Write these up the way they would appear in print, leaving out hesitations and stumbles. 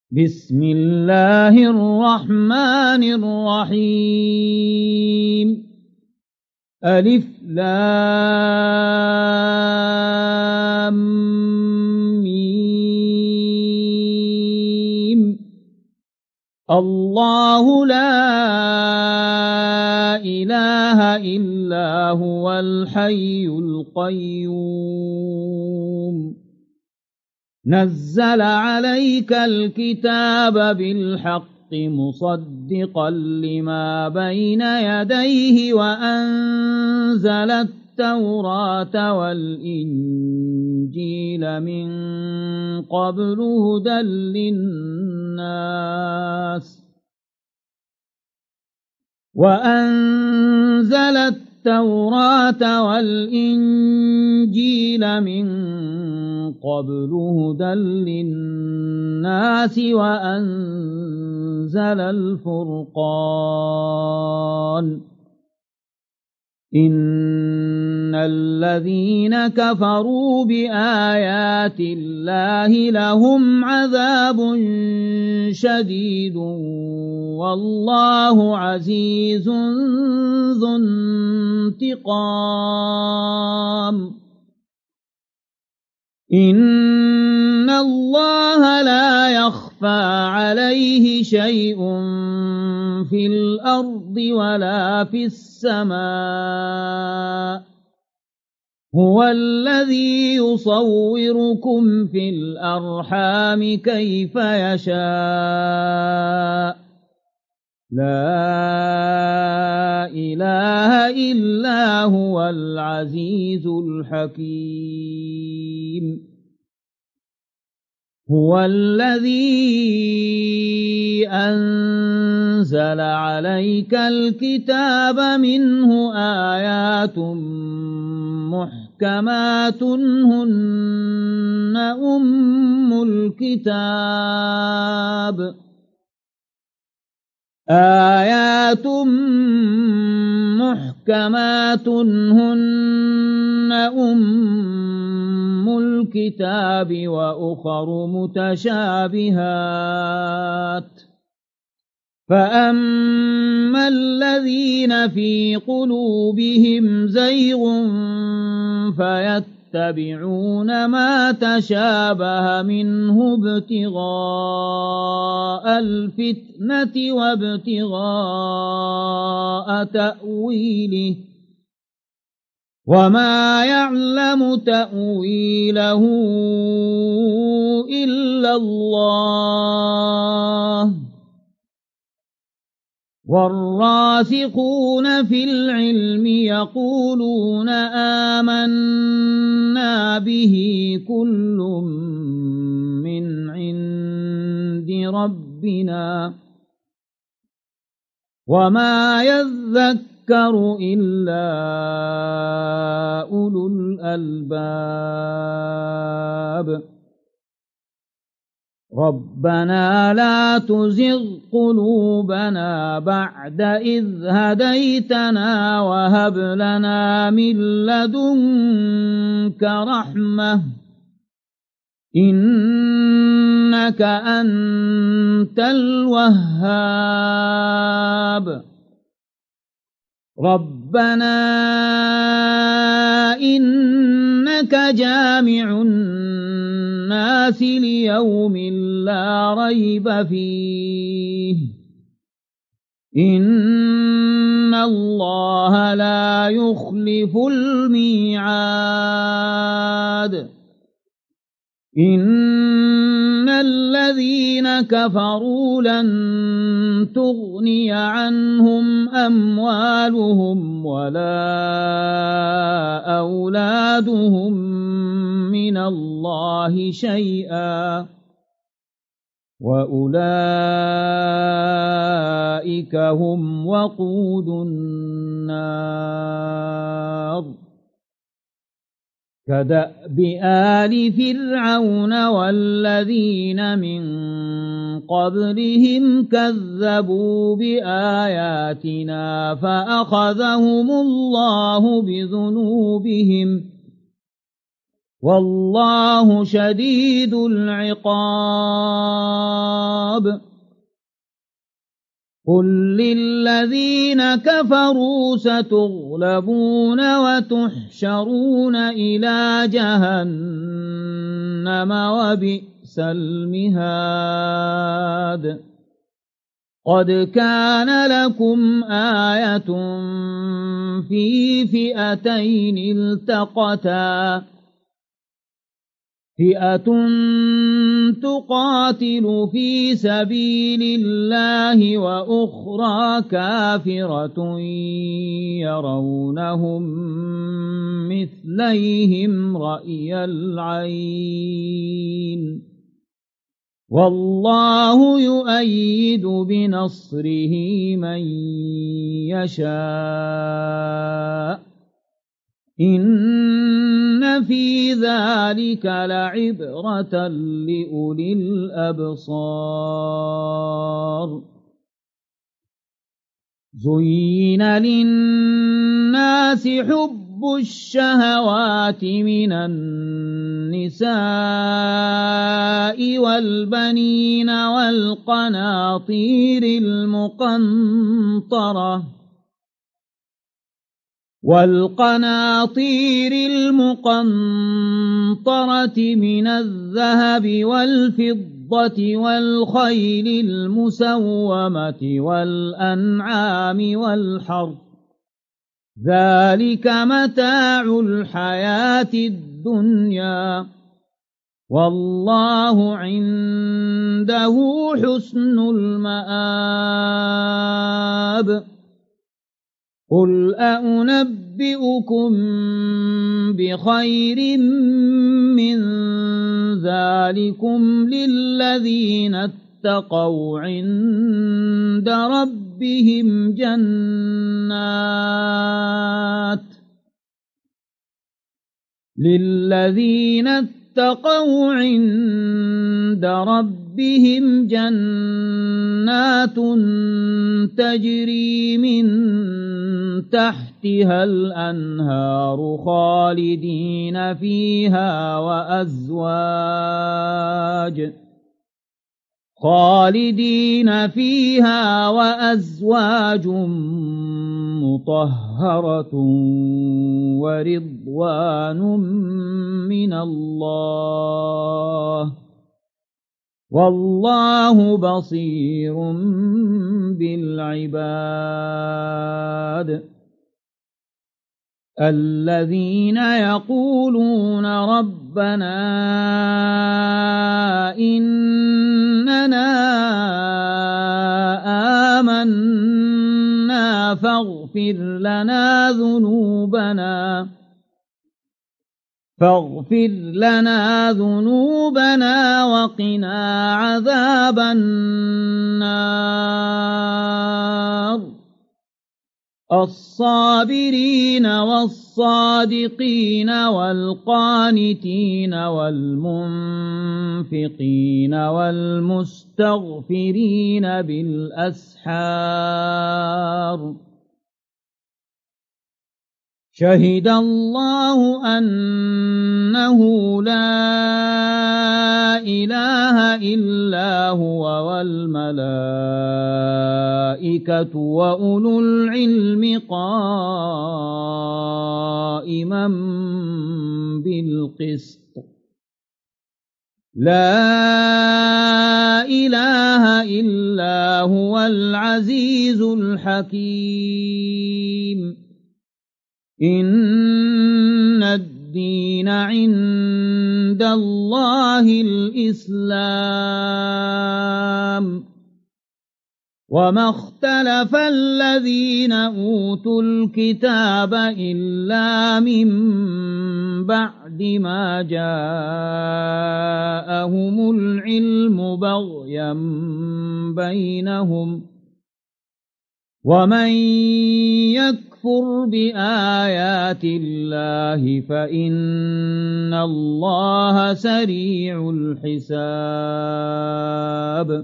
بسم الله الرحمن الرحيم ألف لام ميم الله لا إله إلا هو الحي القيوم نزل عليك الكتاب بالحق مصدقا لما بين يديه وأنزل التوراة والإنجيل من قبل هدى للناس وأنزل التوراة والإنجيل من قبل هدى للناس وأنزل الفرقان إن الذين كفروا بآيات الله لهم عذاب شديد والله عزيز ذو انتقام إن الله لا يخفى عليه شيء في الأرض ولا في السماء هو الذي يصوركم في الأرحام كيف يشاء لا إله إلا هو العزيز الحكيم هو الذي أنزل عليك الكتاب منه آيات محكمات هن أم الكتاب آيات محكمات هن أم الكتاب وأخر متشابهات فأما الذين في قلوبهم زيغ فيتبعون ما تشابه منه ابتغاء الفتنة وابتغاء تأويله وما يعلم تأويله إلا الله والراسخون في العلم يقولون آمنا به كل من عند ربنا وما يذكر إلا أولو الألباب ربنا لا تزغ قلوبنا بعد إذ هديتنا وهب لنا من لدنك رحمة إنك أنت الوهاب ربنا إنك جامع الناس ليوم لا ريب فيه إن الله لا يخلف الميعاد إن الذين كفروا لن تغني عنهم أموالهم ولا أولادهم من الله شيئا وأولئك هم وقود النار كدأب آل فرعون والذين من قبلهم كذبوا بآياتنا فأخذهم الله بذنوبهم والله شديد العقاب الخطاب قل للذين كفروا ستغلبون وتحشرون إلى جهنم وبئس المهاد قد كان لكم آية في فئتين التقتا فئة تقاتل في سبيل الله وأخرى كافرة يرونهم مثليهم رأي العين والله يؤيد بنصره من يشاء إن في ذلك لعبرة لأولي الأبصار زين للناس حب الشهوات من النساء والبنين والقناطير المقنطرة من الذهب والفضة والخيل المسومة والأنعام والحرث ذلك متاع الحياة الدنيا والله عنده حسن المآب قل أنبئكم بخير من ذلكم للذين اتقوا عند ربهم جنات تجري من تحتها الأنهار خالدين فيها وأزواج مطهرة ورضوان من الله والله بصير بالعباد الذين يقولون ربنا إننا آمنا فاغفر لنا ذنوبنا وقنا عذاب النار الصابرين والصادقين والقانتين والمنفقين والمستغفرين بالأسحار شهد الله أنه لا إله إلا هو والملائكة وأولو العلم قائما بالقسط لا إله إلا هو العزيز الحكيم إن الدين عند الله الإسلام وما اختلف الذين أوتوا الكتاب إلا من بعد ما جاءهم العلم بغيا بينهم ومن يكفر بآيات الله فإن الله سريع الحساب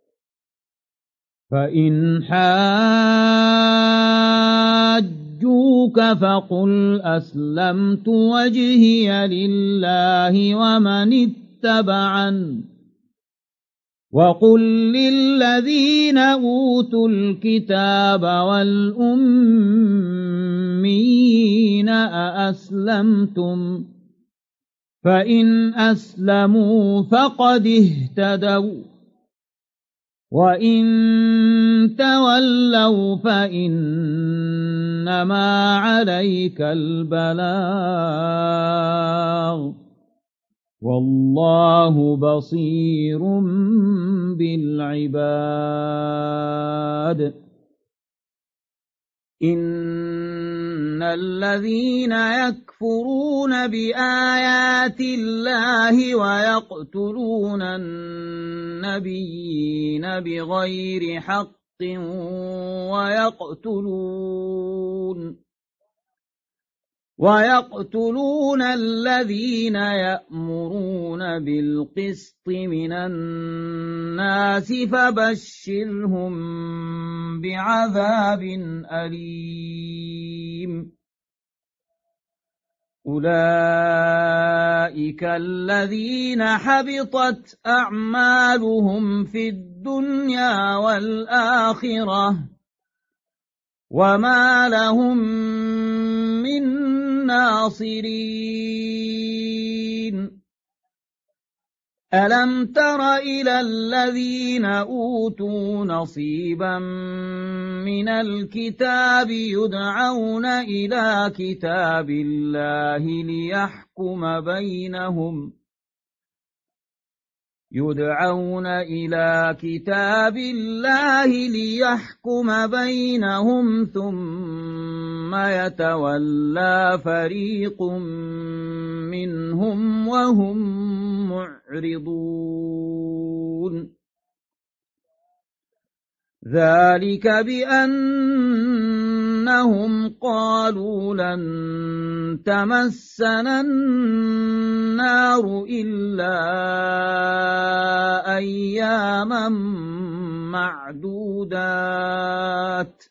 فإن حاجوك فقل أسلمت وجهي لله ومن اتبعن وقل للذين أوتوا الكتاب والأميين أأسلمتم فإن أسلموا فقد اهتدوا وإن تولوا فإنما عليك البلاغ والله بصير بالعباد إن الذين يكفرون بآيات الله ويقتلون النبيين بغير حق ويقتلون الذين يأمرون بالقسط من الناس فبشرهم بعذاب أليم أولئك الذين حبطت أعمالهم في الدنيا والآخرة وما لهم من ناصرين ألم تر إلى الذين أوتوا نصيبا من الكتاب يدعون إلى كتاب الله ليحكم بينهم ثم يتولى فريق منهم وهم معرضون ذلك بأنهم قالوا لن تمسنا النار إلا أياما معدودات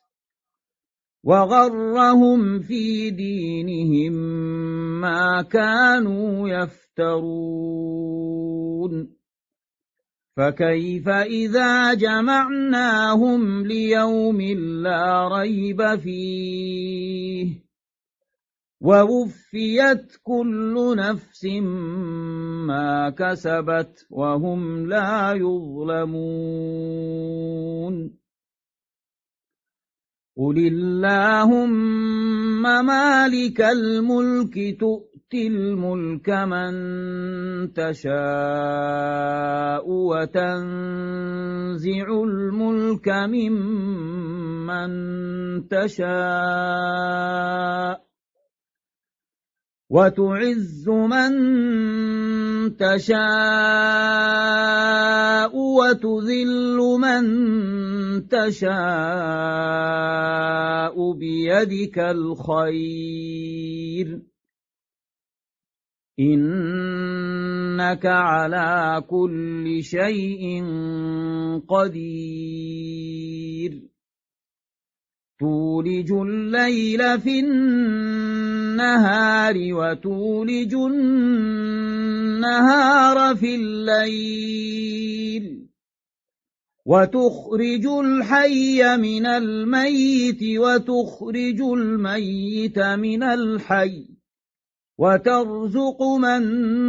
وغرهم في دينهم ما كانوا يفترون فكيف إذا جمعناهم ليوم لا ريب فيه ووفيت كل نفس ما كسبت وهم لا يظلمون قل اللهم مالك الملك تؤتي الملك من تشاء وتنزع الملك ممن تشاء وتعز من تشاء وتذل من تشاء بيدك الخير إنك على كل شيء قدير تولج الليل في النهار وتولج النهار في الليل وتخرج الحي من الميت وتخرج الميت من الحي وترزق من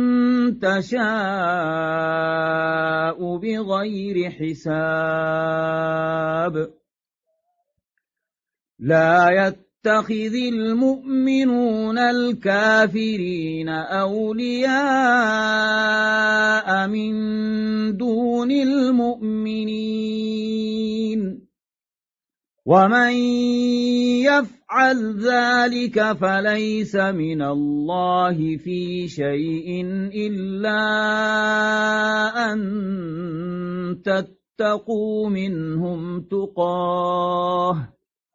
تشاء بغير حساب لا يتخذ المؤمنون الكافرين أولياء من دون المؤمنين ومن يفعل ذلك فليس من الله في شيء إلا أن تتقوا منهم تقاه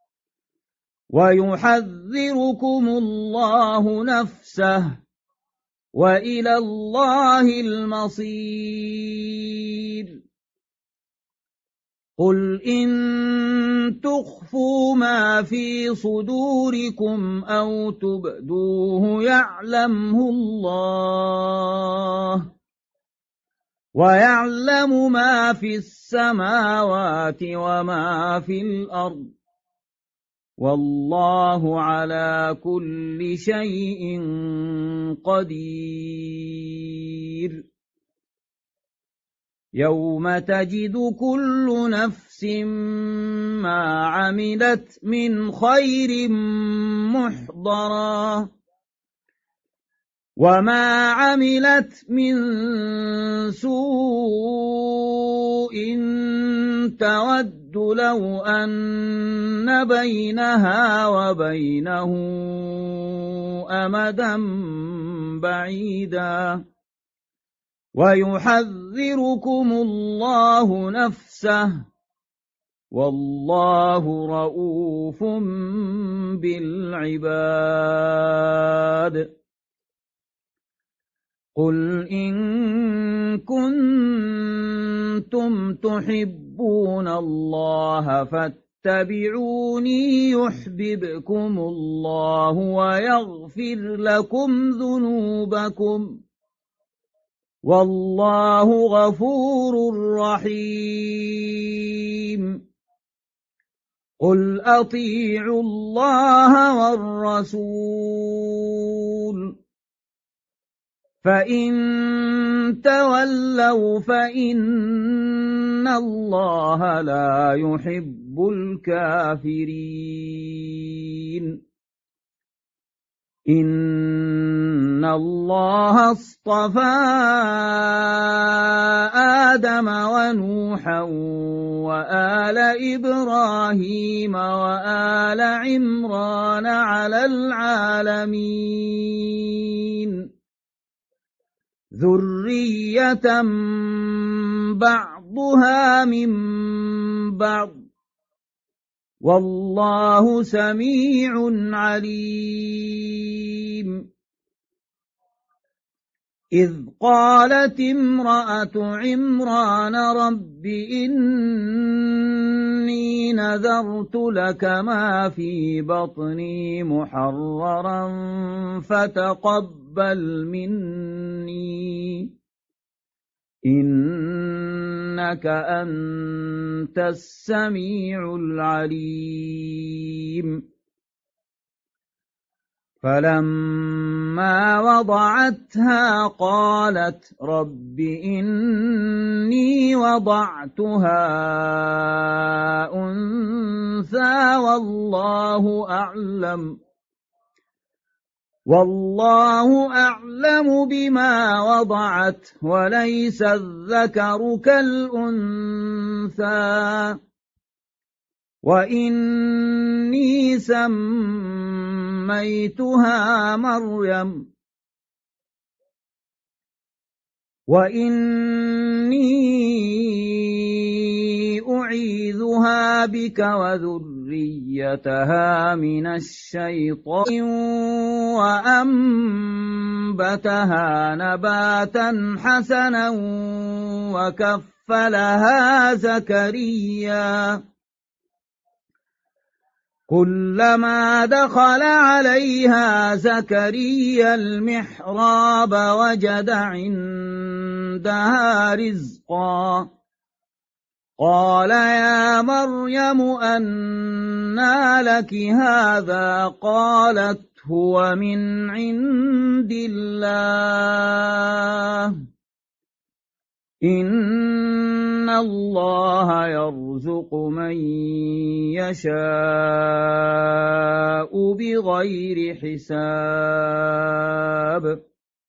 ويحذركم الله نفسه وإلى الله المصير قل إن تخفوا ما في صدوركم أو تبدوه يعلمه الله ويعلم ما في السماوات وما في الأرض والله على كل شيء قدير يوم تجد كل نفس ما عملت من خير محضرا وما عملت من سوء تود لو أن بينها وبينه أمدا بعيدا ويحذركم الله نفسه والله رؤوف بالعباد قل إن كنتم تحبون الله فاتبعوني يحببكم الله ويغفر لكم ذنوبكم والله غفور رحيم قل أطيعوا الله والرسول فإن تولوا فإن الله لا يحب الكافرين إن الله اصطفى آدم ونوحا وآل إبراهيم وآل عمران على العالمين ذرية بعضها من بعض والله سميع عليم إذ قالت امرأة عمران رب إني نذرت لك ما في بطني محررا فتقبل مني إنك أنت السميع العليم فلما وضعتها قالت رب إني وضعتها أنثى والله أعلم بما وضعت وليس الذكر كالأنثى وإني سميتها مريم وإني أعيذها بك وذريتها من الشيطان وأنبتها نباتا حسنا وكفلها زكريا كلما دخل عليها زكريا المحراب وجد عندها رزقا قال يا مريم أنى لك هذا قالت هو من عند الله إن الله يرزق من يشاء بغير حساب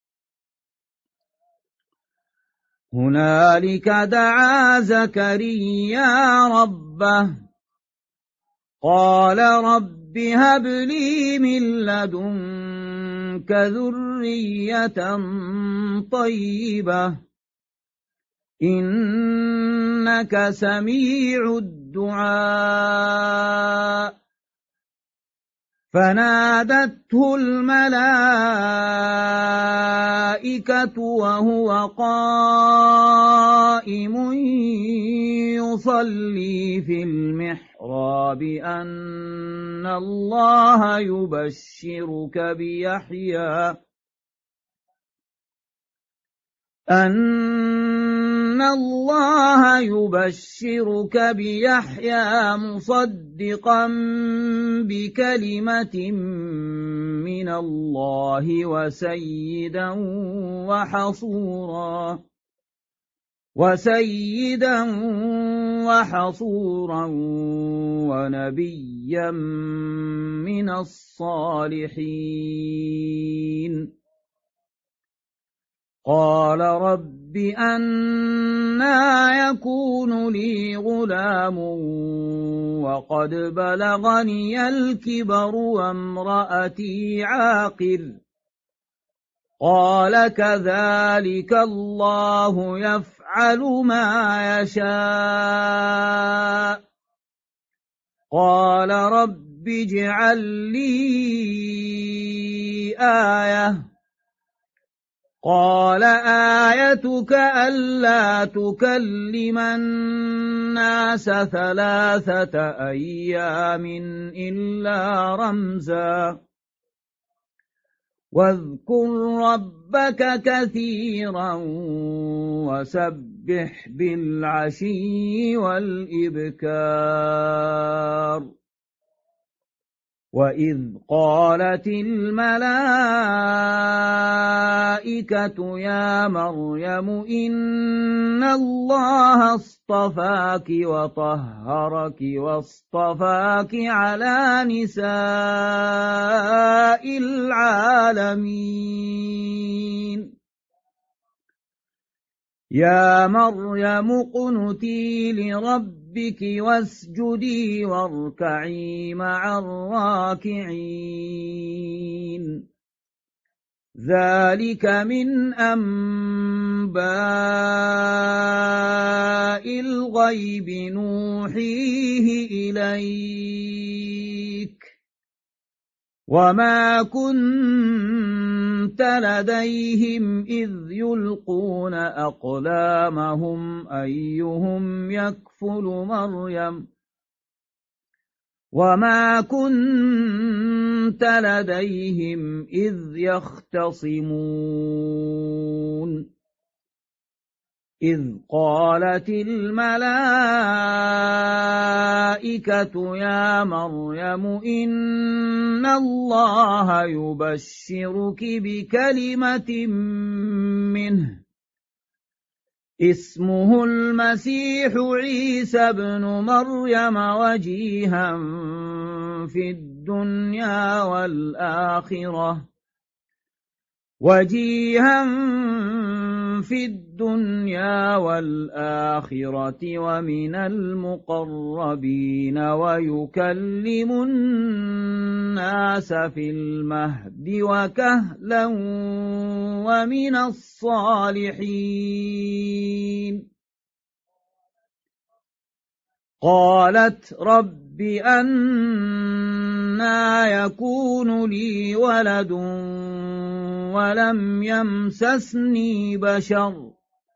هنالك دعا زكريا ربه قال رب هب لي من لدنك ذرية طيبة إنك سميع الدعاء فنادته الملائكة وهو قائم يصلي في المحراب أن الله يبشرك أن الله يبشرك بيحيى مصدقا بكلمة من الله وسيدا وحصورا ونبيا من الصالحين. قال رب أنى يكون لي غلام وقد بلغني الكبر وامرأتي عاقر. قال كذلك الله يفعل ما يشاء. قال رب اجعل لي آية. قال آيتك ألا تكلم الناس 3 أيام إلا رمزا واذكر ربك كثيرا وسبح بالعشي والإبكار. وإذ قالت الملائكة يا مريم إن الله اصطفاك وطهرك واصطفاك على نساء العالمين. يا مريم اقنتي لربك واسجدي واركعي مع الراكعين. ذلك من أنباء الغيب نوحيه إليك وما كنت لديهم إذ يلقون أقلامهم أيهم يكفل مريم وما كنت لديهم إذ يختصمون. إذ قالت الملائكة يا مريم إن الله يبشرك بكلمة منه اسمه المسيح عيسى ابن مريم وجيها في الدنيا والآخرة ومن المقربين ويكلم الناس في المهد وكهلا ومن الصالحين. قالت رب أنى يكون لي ولد ولم يمسسني بشر.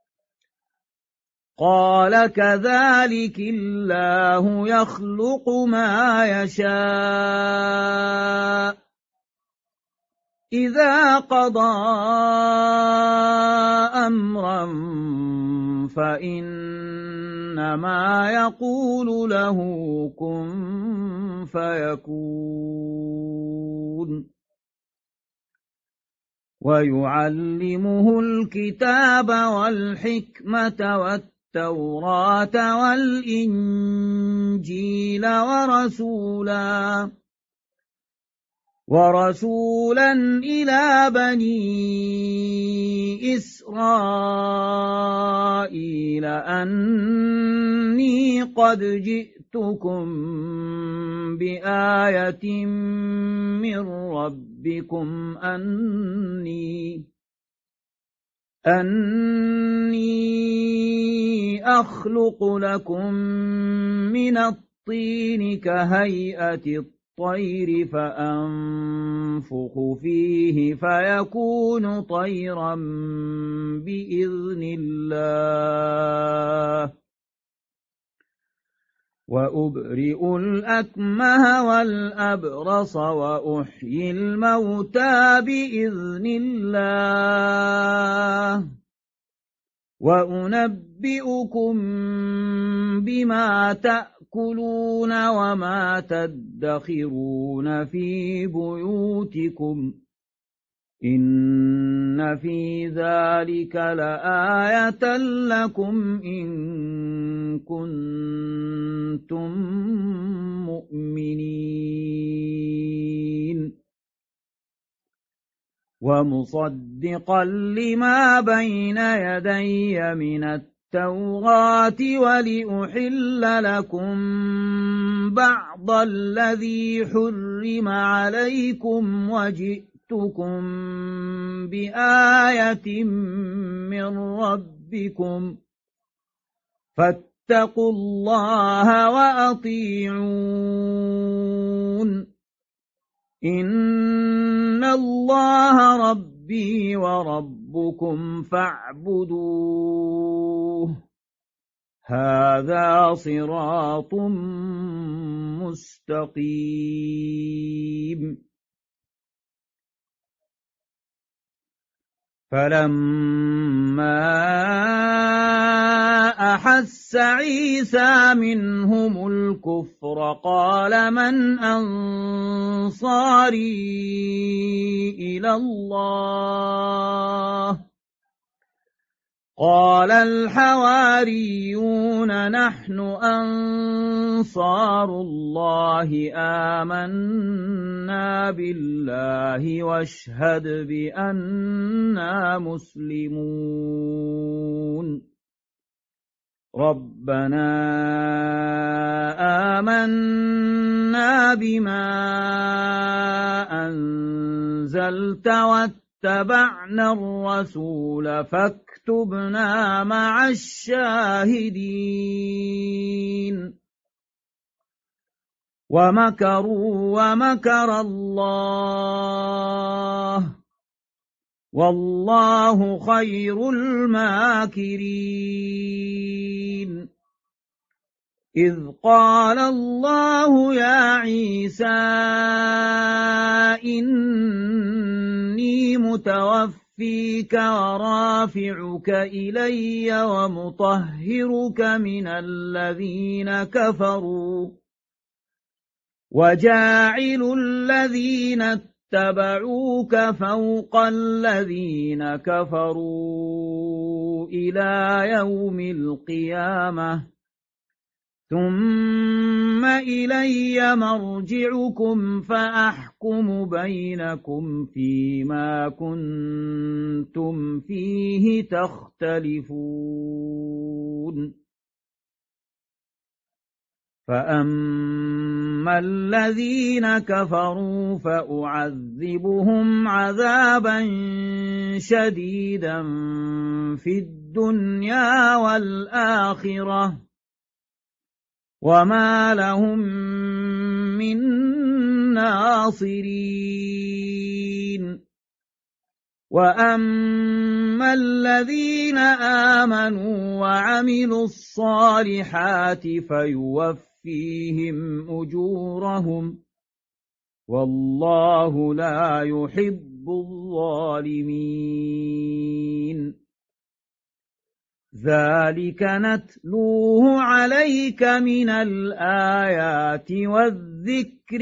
قال كذلك الله يخلق ما يشاء إذا قضى أمرا فإنما يقول له كن فيكون. ويعلمه الكتاب والحكمة والتوراة والإنجيل ورسولا إلى بني إسرائيل أني قد جئتكم بآية من ربكم أني أخلق لكم من الطين كهيئة الطير فأنفخ فيه فيكون طيرا بإذن الله وأبرئ الأكمه والأبرص وأحيي الموتى بإذن الله وأنبئكم بما تأكلون وما تدخرون في بيوتكم إن في ذلك لآية لكم إن كنتم مؤمنين ومصدقا لما بين يدي من التوراة ولأحل لكم بعض الذي حرم عليكم وجئتكم بآية من ربكم فاتقوا الله وأطيعون إن الله ربي وربكم فاعبدوه هذا صراط مستقيم فلما أحس عيسى منهم الكفر قال من أنصاري إلى الله قال الحواريون نحن أنصار الله آمنا بالله واشهد بأننا مسلمون ربنا آمنا بما أنزلت واتبعنا الرسول فاكتبنا مع الشاهدين ومكروا ومكر الله والله خير الماكرين إذ قال الله يا عيسى إني متوفيك ورافعك إلي ومطهرك من الذين كفروا وجاعل الذين اتبعوك فوق الذين كفروا إلى يوم القيامة ثم إلي مرجعكم فأحكم بينكم فيما كنتم فيه تختلفون فأما الذين كفروا فأعذبهم عذابا شديدا في الدنيا والآخرة وما لهم من ناصرين وأما الذين آمنوا وعملوا الصالحات فيوفيهم أجورهم والله لا يحب الظالمين ذلك نتلوه عليك من الآيات والذكر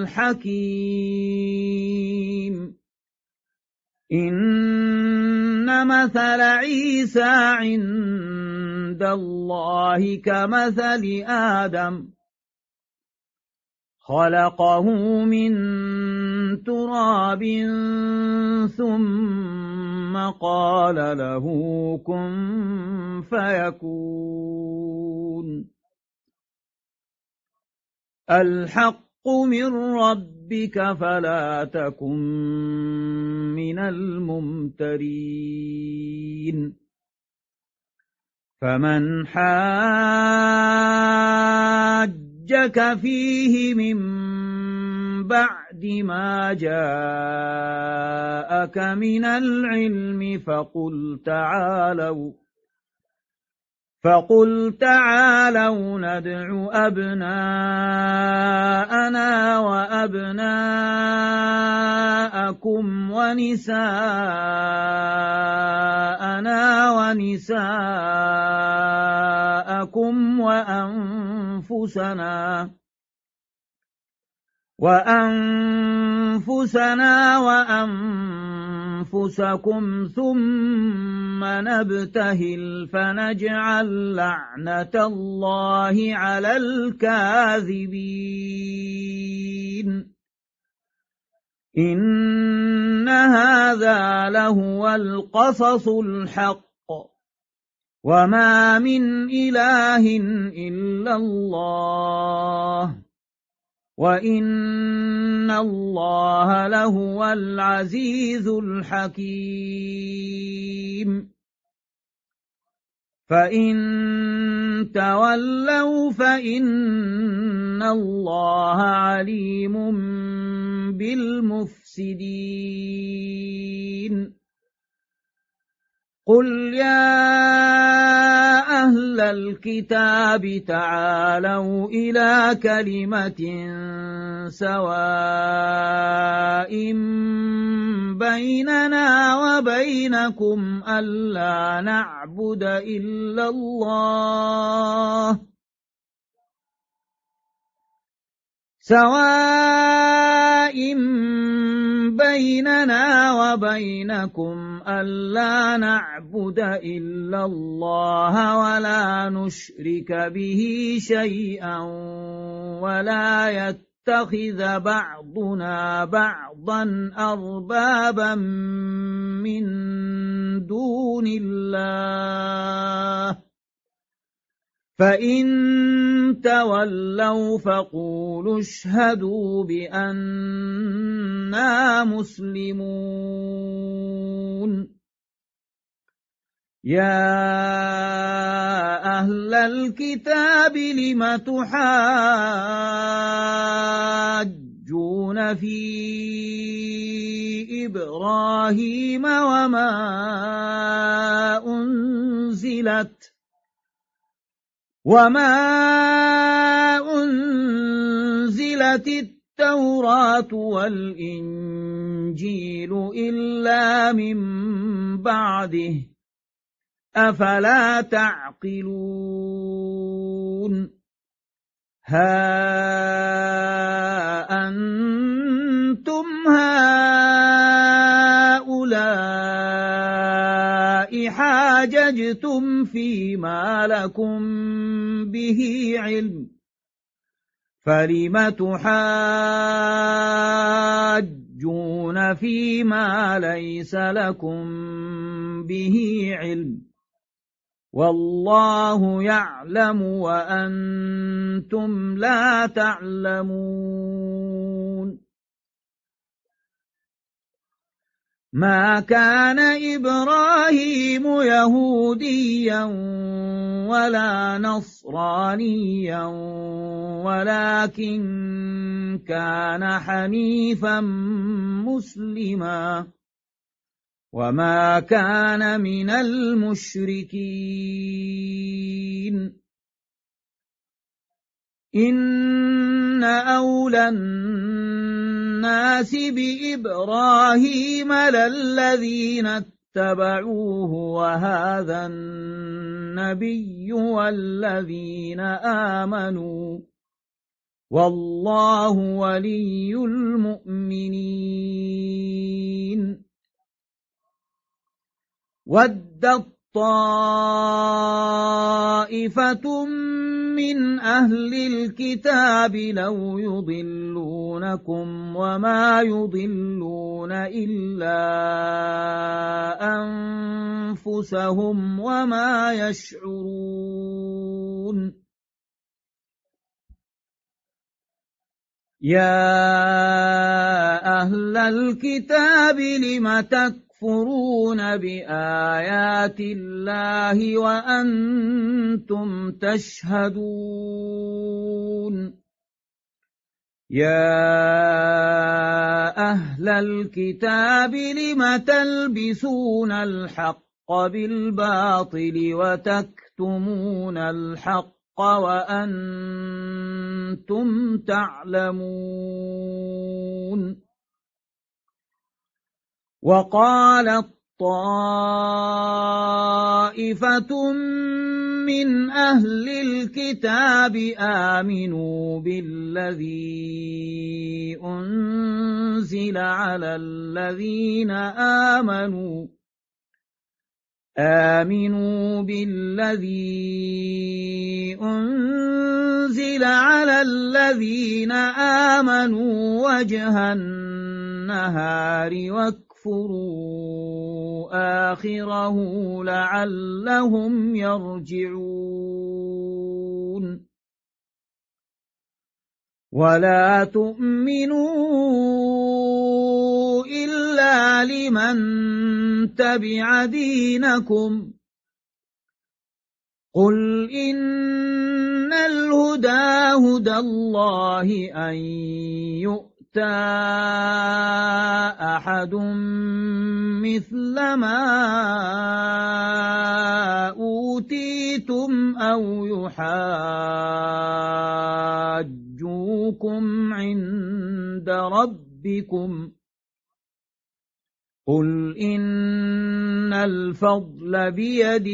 الحكيم إن مثل عيسى عند الله كمثل آدم خلقه من تراب ثم قال له كن فيكون الحق من ربك فلا تكن من الممترين فمن حاجك فيه من بعد ما جاءك من العلم فقل تعالوا ندع أبناءنا وأبناءكم ونساءنا ونساءكم وأنفسنا وأنفسكم ثم نبتهل فنجعل لعنة الله على الكاذبين إن هذا لهو القصص الحق وما من إله إلا الله وإن الله لهو العزيز الحكيم فإن تولوا فإن الله عليم بالمفسدين قل يا أهل الكتاب تعالوا إلى كلمة سواء بيننا وبينكم ألا نعبد إلا الله بيننا وبينكم ألا نعبد إلا الله ولا نشرك به شيئا ولا يتخذ بعضنا بعضا أربابا من دون الله فإن تولوا فقولوا اشهدوا بأننا مسلمون يا أهل الكتاب لم تحاجون في إبراهيم وما أنزلت التوراة والإنجيل إلا من بعده أفلا تعقلون ها أنتم هؤلاء حاججتم فيما لكم به علم فلم تحاجون فيما ليس لكم به علم والله يعلم وأنتم لا تعلمون ما كان إبراهيم يهوديا ولا نصرانيا ولكن كان حنيفا مسلما وما كان من المشركين إن أولى الناس بإبراهيم للذين اتبعوه وهذا النبي والذين آمنوا والله ولي المؤمنين ودت طائفة من أهل الكتاب لو يضلونكم وما يضلون إلا أنفسهم وما يشعرون يا أهل الكتاب لم تكفرون بآيات الله وأنتم تشهدون يا أهل الكتاب لم تلبسون الحق بالباطل تكتمون الحق وأنتم تعلمون وقالت طائفة من أهل الكتاب آمنوا بالذي أنزل على الذين آمنوا وجه النهار واكفروا آخره لعلهم يرجعون ولا تؤمنوا إلا لمن تبع دينكم قل إن الهدى هدى الله أن يؤتى أحد مثل ما أوتيتم أو يحاجوكم عند ربكم قل إن الفضل بيد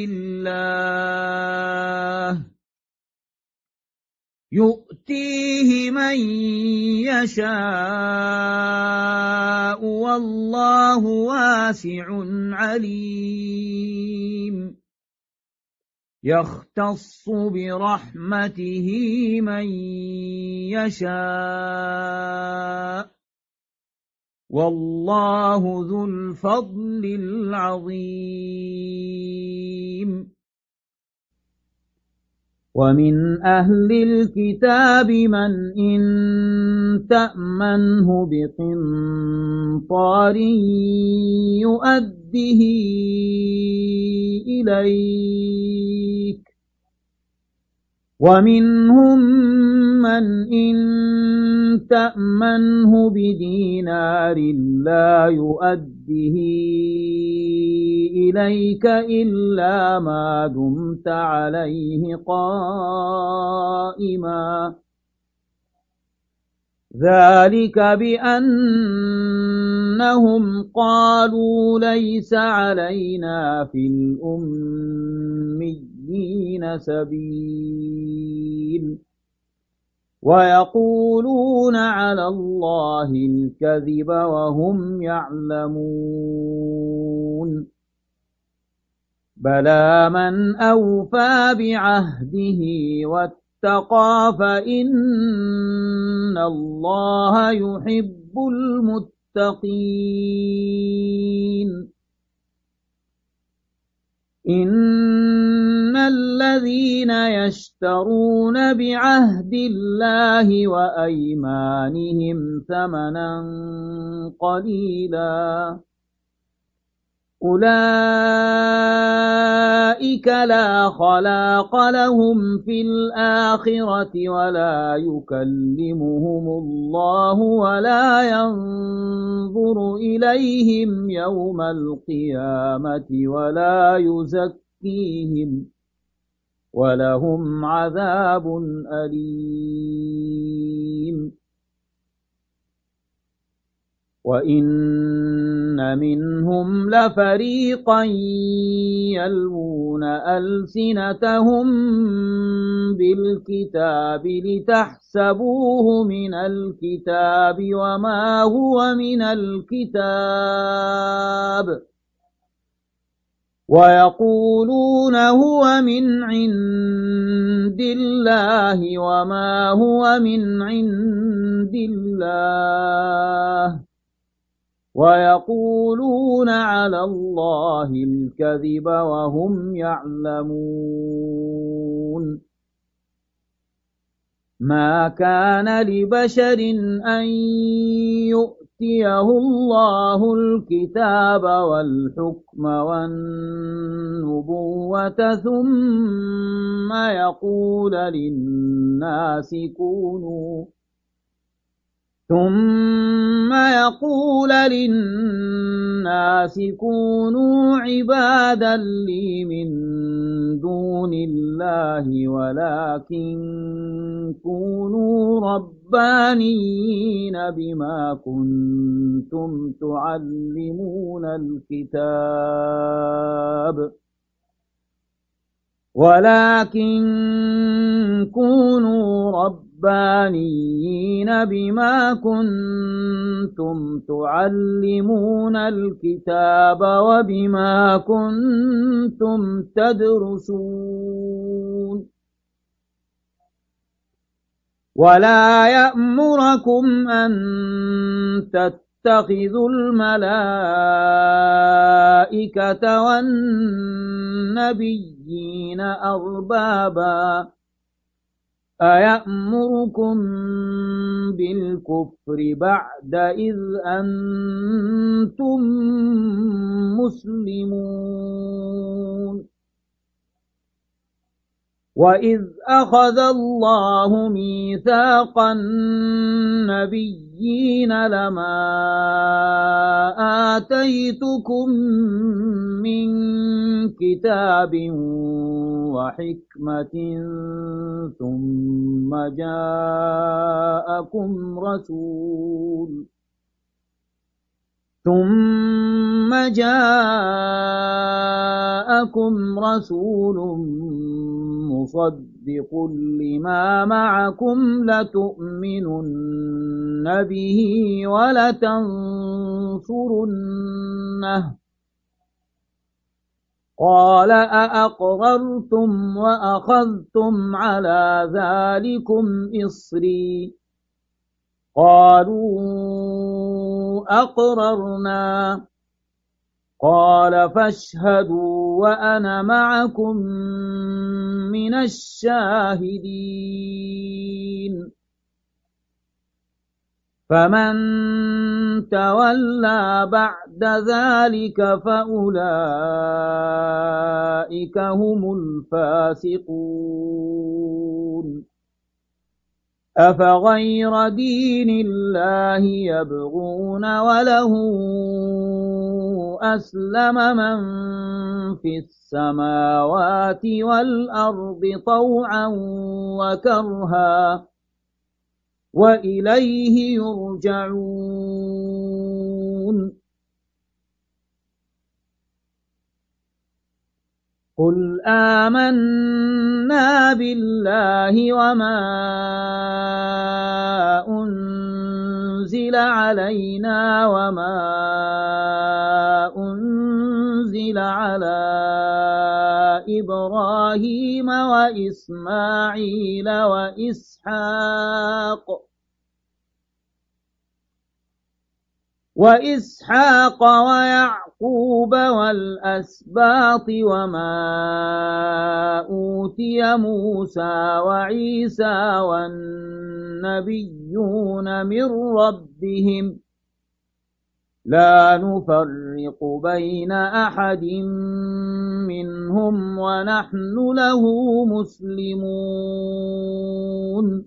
الله يؤتيه من يشاء والله واسع عليم يختص برحمته من يشاء والله ذو الفضل العظيم ومن أهل الكتاب من إن تأمنه بقنطار يؤده إليك ومنهم من إن تأمنه بدينار لا يؤده إليك إلا ما دمت عليه قائما ذلك بأنهم قالوا ليس علينا في الأميين سبيل ويقولون على الله الكذب وهم يعلمون بلى من أوفى بعهده واتقى فإن الله يحب المتقين إن الذين يشترون بعهد الله وأيمانهم ثمنا قليلا أولئك لا خلاق لهم في الآخرة ولا يكلمهم الله ولا ينظر إليهم يوم القيامة ولا يزكيهم ولهم عذاب أليم وإن منهم لفريقا يلوون ألسنتهم بالكتاب لتحسبوه من الكتاب وما هو من الكتاب ويقولون هو من عند الله وما هو من عند الله ويقولون على الله الكذب وهم يعلمون ما كان لبشر أن يؤتيه الله الكتاب والحكم والنبوة ثم يقول ثم يقول للناس كونوا عبادا لي من دون الله ولكن كونوا ربانيين بما كنتم تعلمون الكتاب بما كنتم تعلمون الكتاب وبما كنتم تدرسون ولا يأمركم أن تتخذوا الملائكة والنبيين أربابا أيأمركم بالكفر بعد إذ أنتم مسلمون وإذ أخذ الله ميثاق النبيين لما آتيتكم من كتاب وحكمة ثم جاءكم رسول مصدق لما معكم لتؤمنن به ولتنصرنه قال أأقررتم وأخذتم على ذلكم إصري قالوا أقررنا قال فاشهدوا وأنا معكم من الشاهدين فمن تولى بعد ذلك فأولئك هم الفاسقون أفغير دين الله يبغون وله أسلم من في السماوات والأرض طوعا وكرها وإليه يرجعون قل آمنا بالله وما أنزل علينا وما أنزل على إبراهيم وإسماعيل وإسحاق ويعقوب والأسباط وما أوتي موسى وعيسى والنبيون من ربهم لا نفرق بين أحد منهم ونحن له مسلمون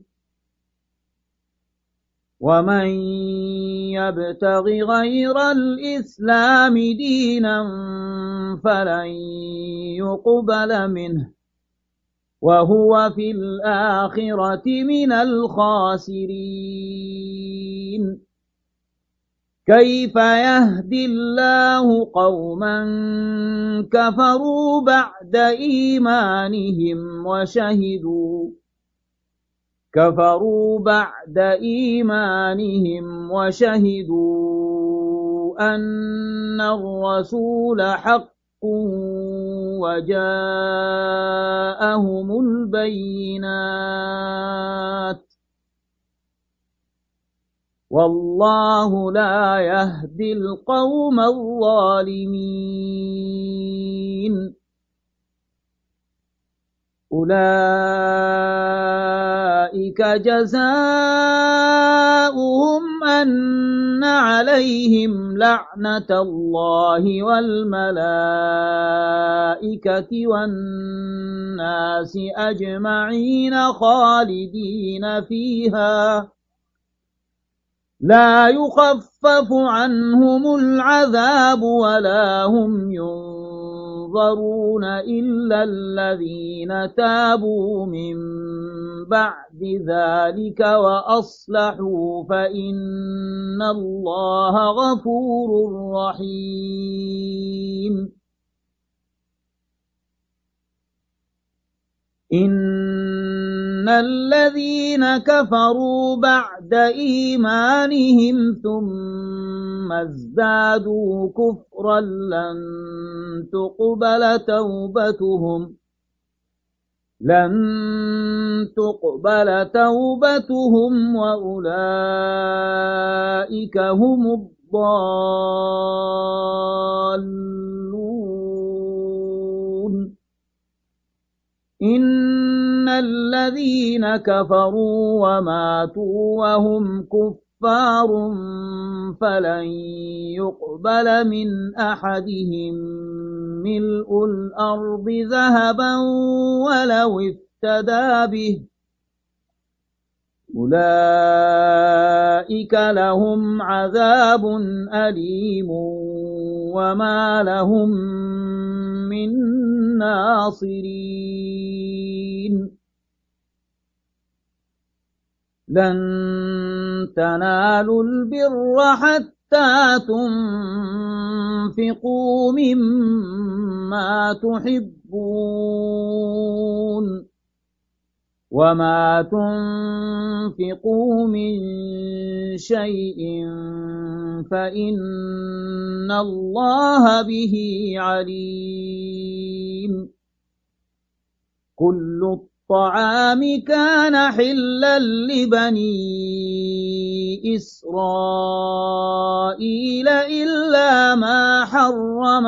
ومن يبتغ غير الإسلام دينا فلن يقبل منه وهو في الآخرة من الخاسرين كيف يهدي الله قوما كفروا بعد إيمانهم وشهدوا أن الرسول حق وجاءهم البينات والله لا يهدي القوم الظالمين أولئك جزاؤهم أن عليهم لعنة الله والملائكة والناس أجمعين خالدين فيها لا يخفف عنهم العذاب ولا هم ينظرون إلا الذين تابوا من بعد ذلك وأصلحوا فإن الله غفور رحيم إن الذين كفروا بعد إيمانهم ثم ازدادوا كفرا لن تقبل توبتهم وأولئك هم الضالون إن الذين كفروا وماتوا وهم كفار فلن يقبل من أحدهم ملء الأرض ذهبا ولو افتدى به أولئك لهم عذاب أليم وما لهم من ناصرين لن تنالوا البر حتى تنفقوا مما تحبون وما تنفقوا من شيء فإن الله به عليم كل الطعام كان حلا لبني إسرائيل إلا ما حرم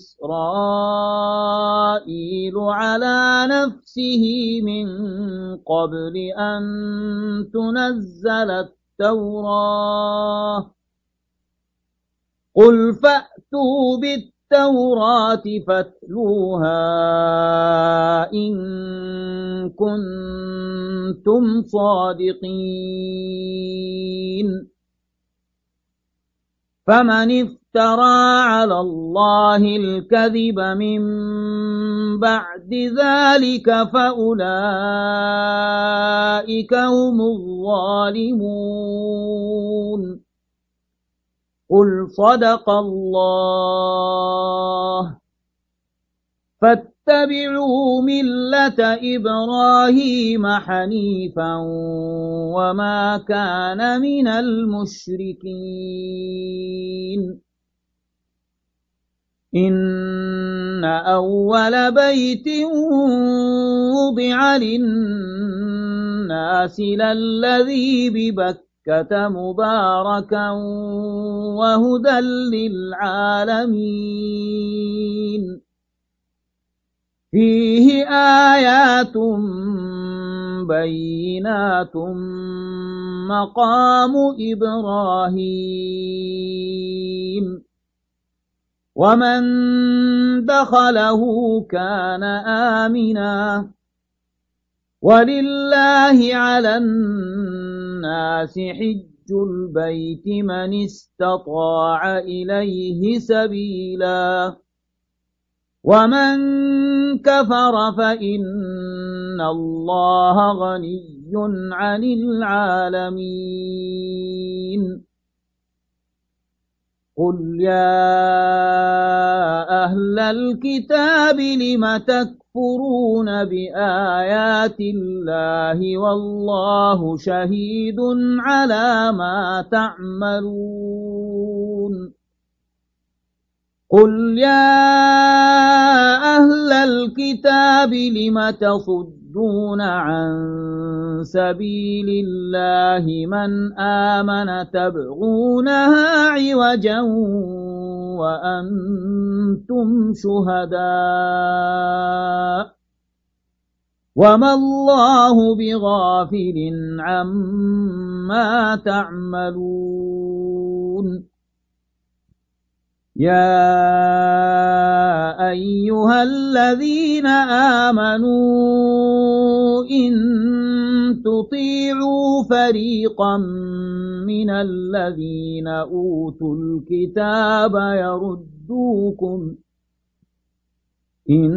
إسرائيل على نفسه من قبل أن تنزل التوراة قل فأتوا بالتوراة فاتلوها إن كنتم صادقين فمن افترى على الله الكذب من بعد ذلك فأولئك هم الظالمون قل صدق الله فاتبعوا ملة إبراهيم حنيفا وما كان من المشركين إن أول بيت وضع للناس للذي ببكة مباركا وهدى للعالمين فيه آيات بينات مقام إبراهيم ومن دخله كان آمنا ولله على الناس حج البيت من استطاع إليه سبيلا ومن كفر فإن الله غني عن العالمين قل يا أهل الكتاب لم تكفرون بآيات الله والله شهيد على ما تعملون قل يا أهل الكتاب لم تصدون عن سبيل الله من آمن تبغونها عوجا وأنتم شهداء وما الله بغافل عما تعملون يا أيها الذين آمنوا إن تطيعوا فريقا من الذين أوتوا الكتاب يردوكم إن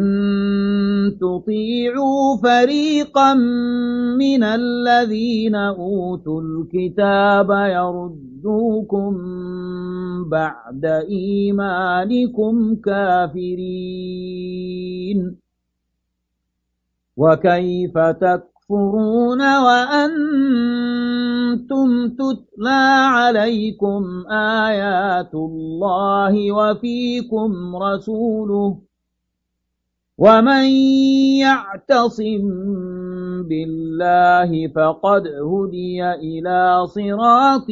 تطيعوا فريقا من الذين أوتوا الكتاب يردوكم بعد إيمانكم كافرين وكيف تكفرون وأنتم تتلى عليكم آيات الله وفيكم رسوله ومن يعتصم بالله فقد هدي إلى صراط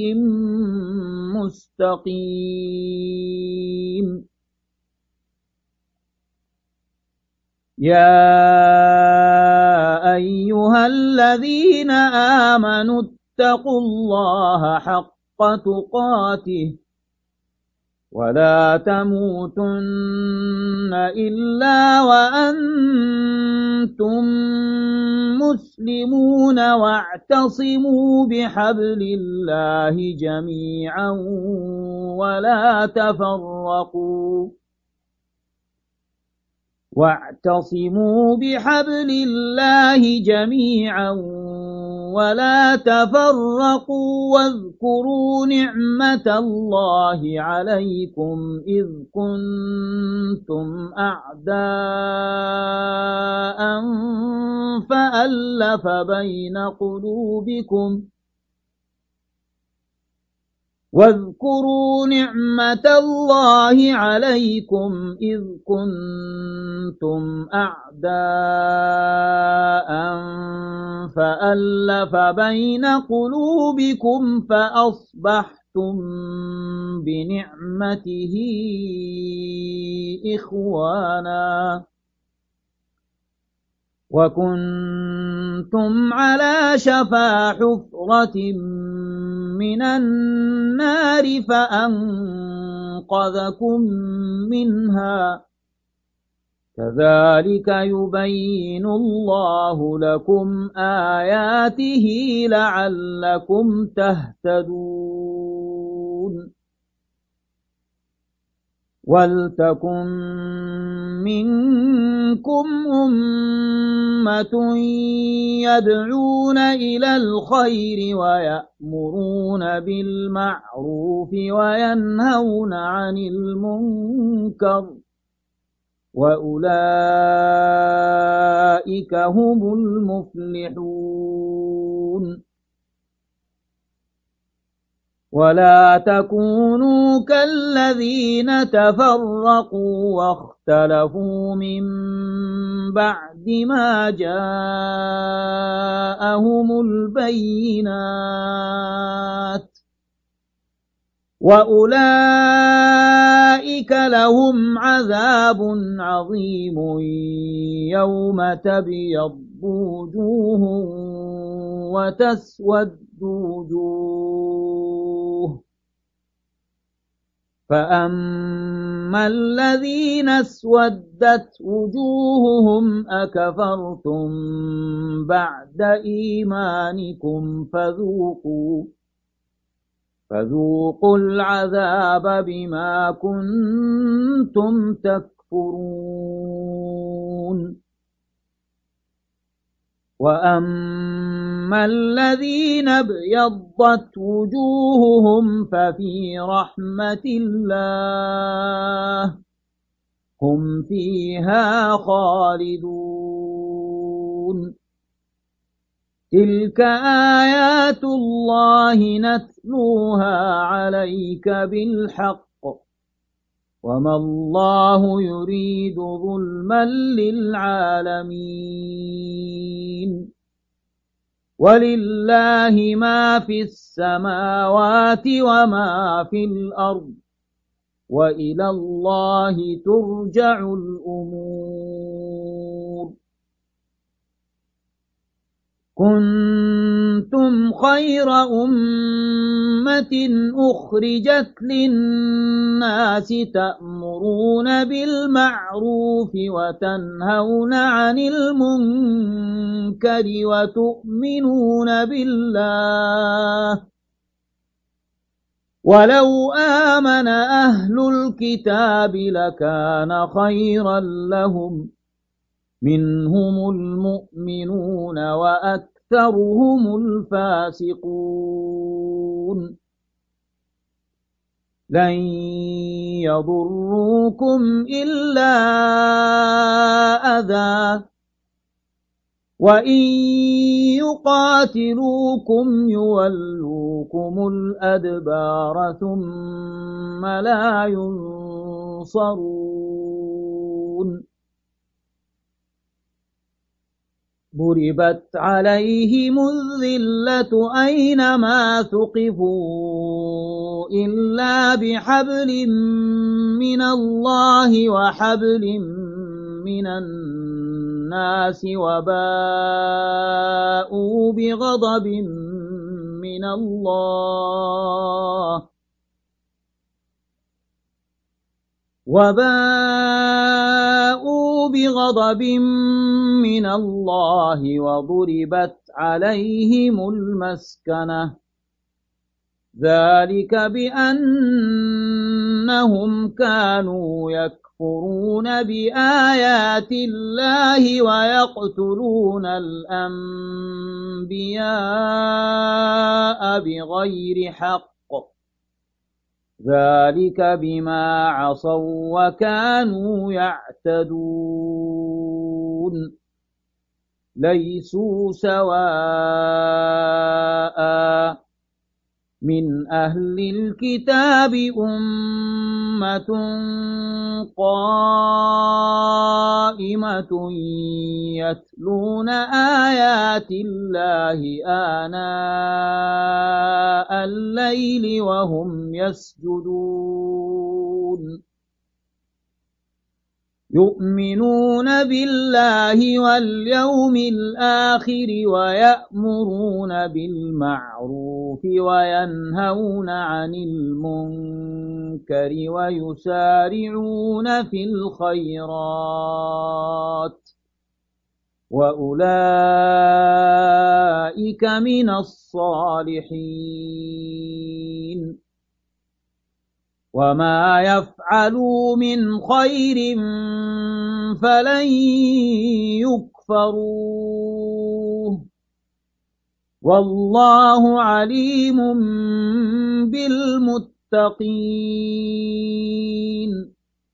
مستقيم يا أيها الذين آمنوا اتقوا الله حق تقاته ولا تموتن إلا وأنتم مسلمون واعتصموا بحبل الله جميعا ولا تفرقوا واعتصموا بحبل الله جميعا ولا تفرقوا واذكروا نعمة الله عليكم إذ كنتم أعداء فألف بين قلوبكم واذكروا نعمة الله عليكم إذ كنتم أعداء فألف بين قلوبكم فأصبحتم بنعمته إخوانا وكنتم على شفا حفرة من النار فأنقذكم منها كذلك يبين الله لكم آياته لعلكم تهتدون ولتكن منكم أمة يدعون إلى الخير ويأمرون بالمعروف وينهون عن المنكر وأولئك هم المفلحون ولا تكونوا كالذين تفرقوا واختلفوا من بعد ما جاءهم البينات وأولئك لهم عذاب عظيم يوم تبيض وجوه وتسود وجوه فأما الذين اسودت وجوههم أكفرتم بعد إيمانكم فذوقوا العذاب بما كنتم تكفرون وأما الذين ابيضت وجوههم ففي رحمة الله هم فيها خالدون تلك آيات الله نتلوها عليك بالحق وما الله يريد ظلما للعالمين ولله ما في السماوات وما في الأرض وإلى الله ترجع الأمور كنتم كنتم خير أمة أخرجت للناس تأمرون بالمعروف وتنهون عن المنكر وتؤمنون بالله ولو آمن أهل الكتاب لكان خيرا لهم منهم المؤمنون وأكثرهم الفاسقون لن يضروكم إلا أذى وإن يقاتلوكم يولوكم الأدبار ثم لا ينصرون ضربت عليهم الذلة أينما ثقفوا إلا بحبل من الله وحبل من الناس وباءوا بغضب من الله وضربت عليهم المسكنة ذلك بأنهم كانوا يكفرون بآيات الله ويقتلون الأنبياء بغير حق ذلك بما عصوا وكانوا يعتدون ليسوا سواء من أهل الكتاب أمة قائمة يتلون آيات الله آناء الليل وهم يسجدون يؤمنون بالله واليوم الآخر ويأمرون بالمعروف وينهون عن المنكر ويسارعون في الخيرات وأولئك من الصالحين وما يفعلوا من خير فلن يكفروه والله عليم بالمتقين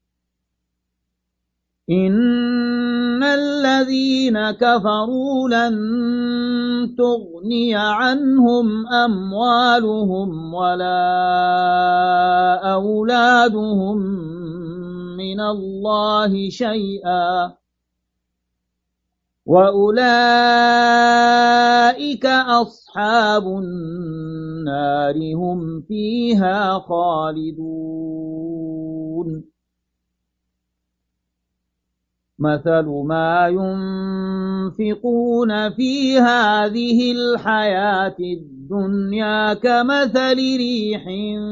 إن الذين كفروا لن تغني عنهم أموالهم ولا أولادهم من الله شيئا وأولئك أصحاب النار هم فيها خالدون مثل ما ينفقون في هذه الحياة الدنيا كمثل ريح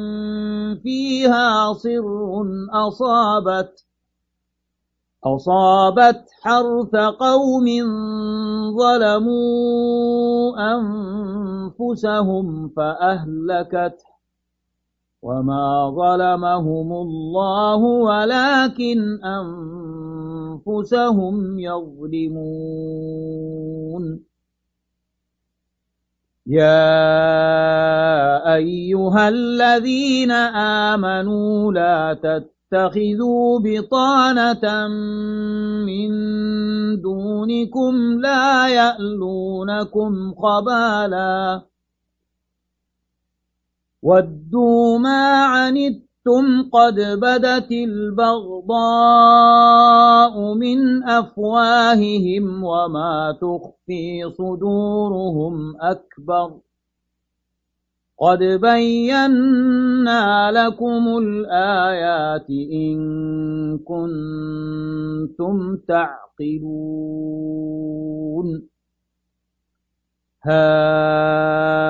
فيها صر أصابت حرث قوم ظلموا أنفسهم فأهلكته وما ظلمهم الله ولكن أنفسهم يظلمون يا أيها الذين آمنوا لا تتخذوا بطانة من دونكم لا يألونكم خبالا ودوا ما عنتم قد بدت البغضاء من أفواههم وما تخفي صدورهم أكبر قد بينا لكم الآيات إن كنتم تعقلون. ها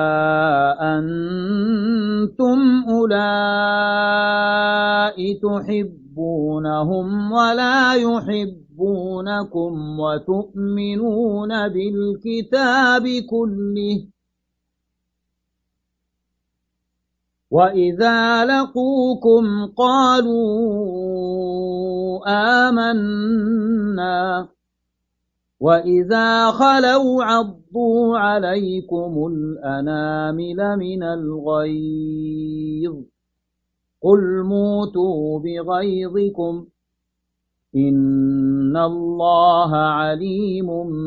تحبونهم ولا يحبونكم وتؤمنون بالكتاب كله وإذا لقوكم قالوا آمنا وإذا خلوا عضوا عليكم الأنامل من الغيظ قل موتوا بغيظكم إن الله عليم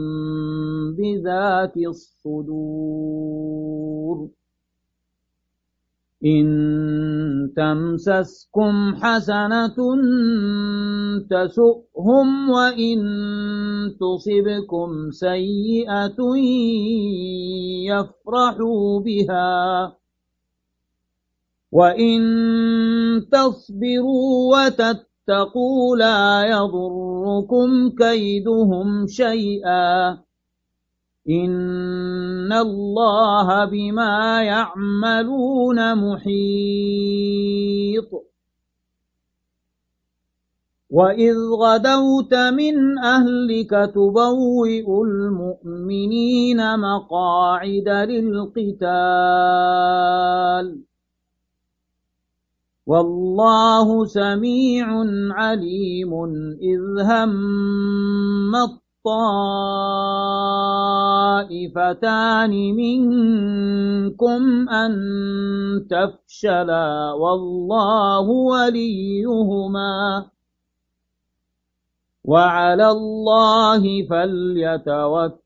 بذات الصدور إن تمسسكم حسنة تسؤهم وإن تصبكم سيئة يفرحوا بها وإن تصبروا وتتقوا لا يضركم كيدهم شيئا إن الله بما يعملون محيط وإذ غدوت من أهلك تبوئ المؤمنين مقاعد للقتال والله سميع عليم إذ هم طائفتان منكم أن تفشلا والله وليهما وعلى الله فليتوكل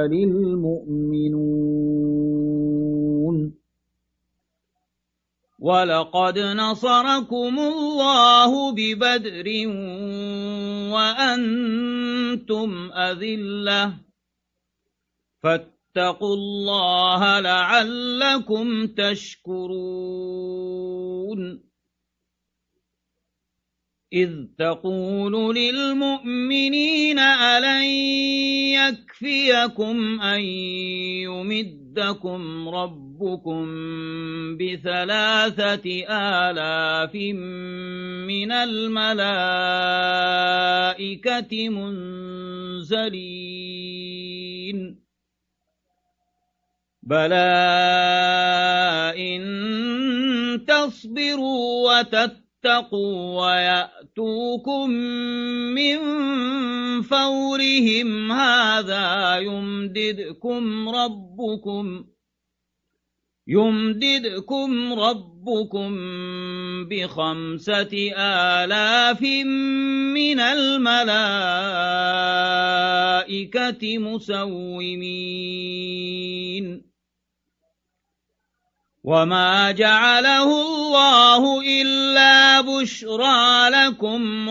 المؤمنون ولقد نصركم الله ببدر وأنتم أذلة فاتقوا الله لعلكم تشكرون إذ تقول للمؤمنين ألن يكفيكم أن يمدكم ربكم ب3,000 من الملائكة منزلين بلى إن تصبروا وتتقوا ويأتوكم من فورهم هذا يمددكم ربكم ب5,000 من الملائكة مسومين وما جعله الله إلا بشرى لكم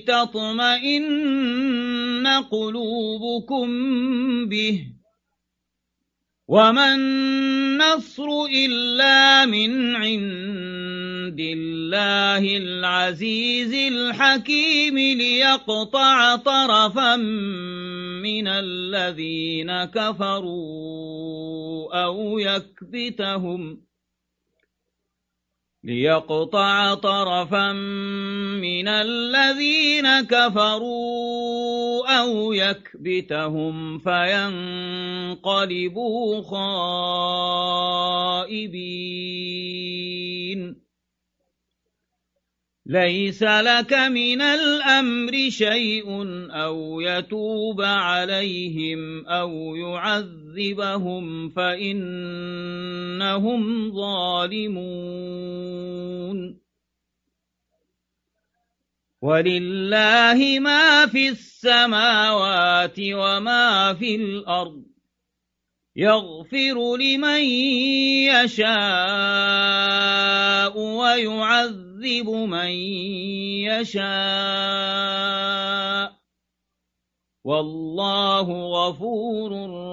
ولتطمئن قلوبكم به وما النصر إلا من عند الله العزيز الحكيم ليقطع طرفا من الذين كفروا أو يكبتهم فينقلبوا خائبين ليس لك من الأمر شيء أو يتوب عليهم أو يعذبهم فإنهم ظالمون ولله ما في السماوات وما في الأرض يغفر لمن يشاء ويعذب من يشاء والله غفور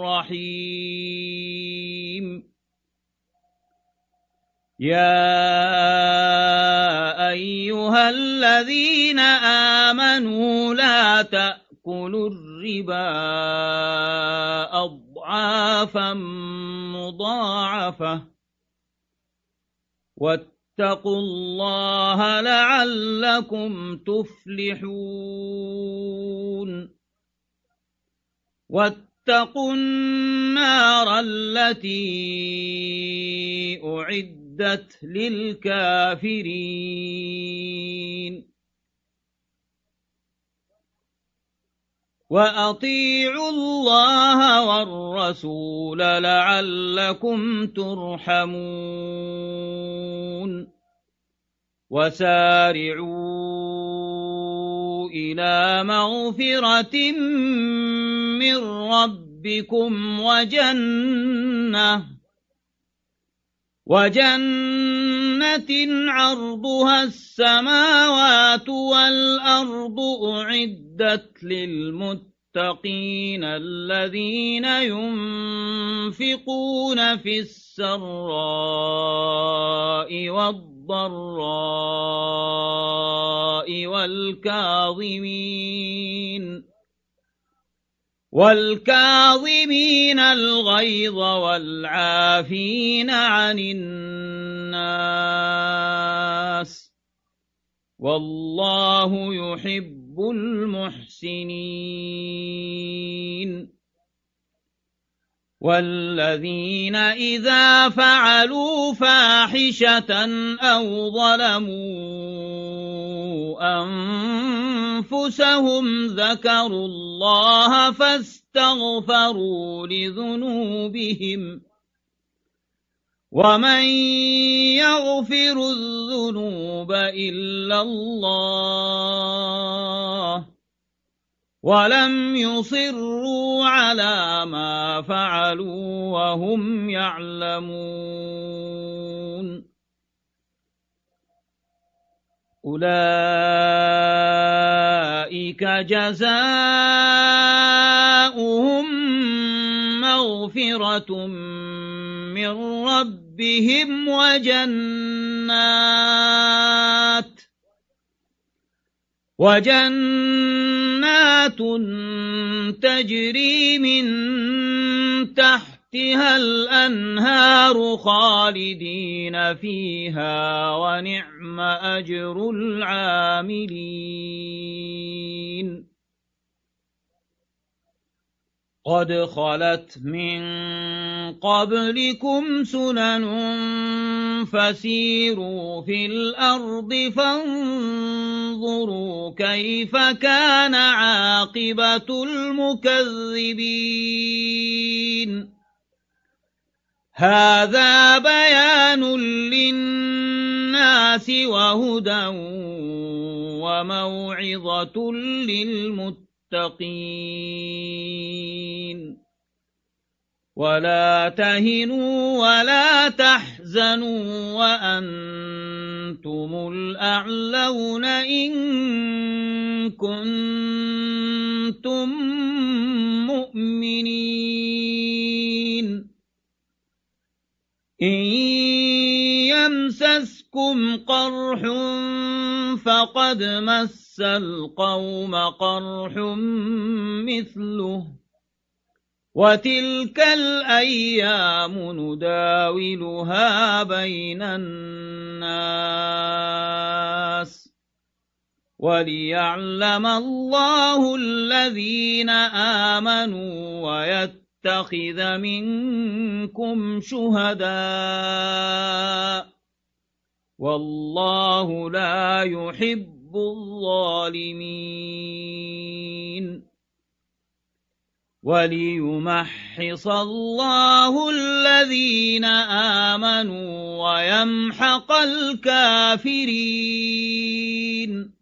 رحيم يا أيها الذين آمنوا لا تأكلوا الربا أضعافا مضاعفة واتقوا الله لعلكم تفلحون واتقوا النار التي أعدت للكافرين وأطيعوا الله والرسول لعلكم ترحمون وسارعوا إلى مغفرة من ربكم وجنة عرضها السماوات والأرض أعدت للمتقين الذين ينفقون في السراء والضراء والكاظمين الغيظ والعافين عن الناس والله يحب المحسنين والذين إذا فعلوا فاحشة أو ظلموا أنفسهم ذكروا الله فاستغفروا لذنوبهم ومن يغفر الذنوب إلا الله ولم يصروا على ما فعلوا وهم يعلمون أولئك جزاؤهم مغفرة من ربهم وجنات تجري من تحتها الأنهار خالدين فيها ونعم أجر العاملين قد خلت من قبلكم سنن فسيروا في الأرض فانظروا كيف كان عاقبة المكذبين هذا بيان للناس وهدى وموعظة للمتقين ولا تهنوا ولا تحزنوا وأنتم الأعلون إن كنتم مؤمنين إن يمسسكم قرح فقد مس القوم قرح مثله وتلك الأيام نداولها بين الناس وليعلم الله الذين آمنوا ويتخذ منكم شهداء والله لا يحب الظالمين وليمحص الله الذين آمنوا ويمحق الكافرين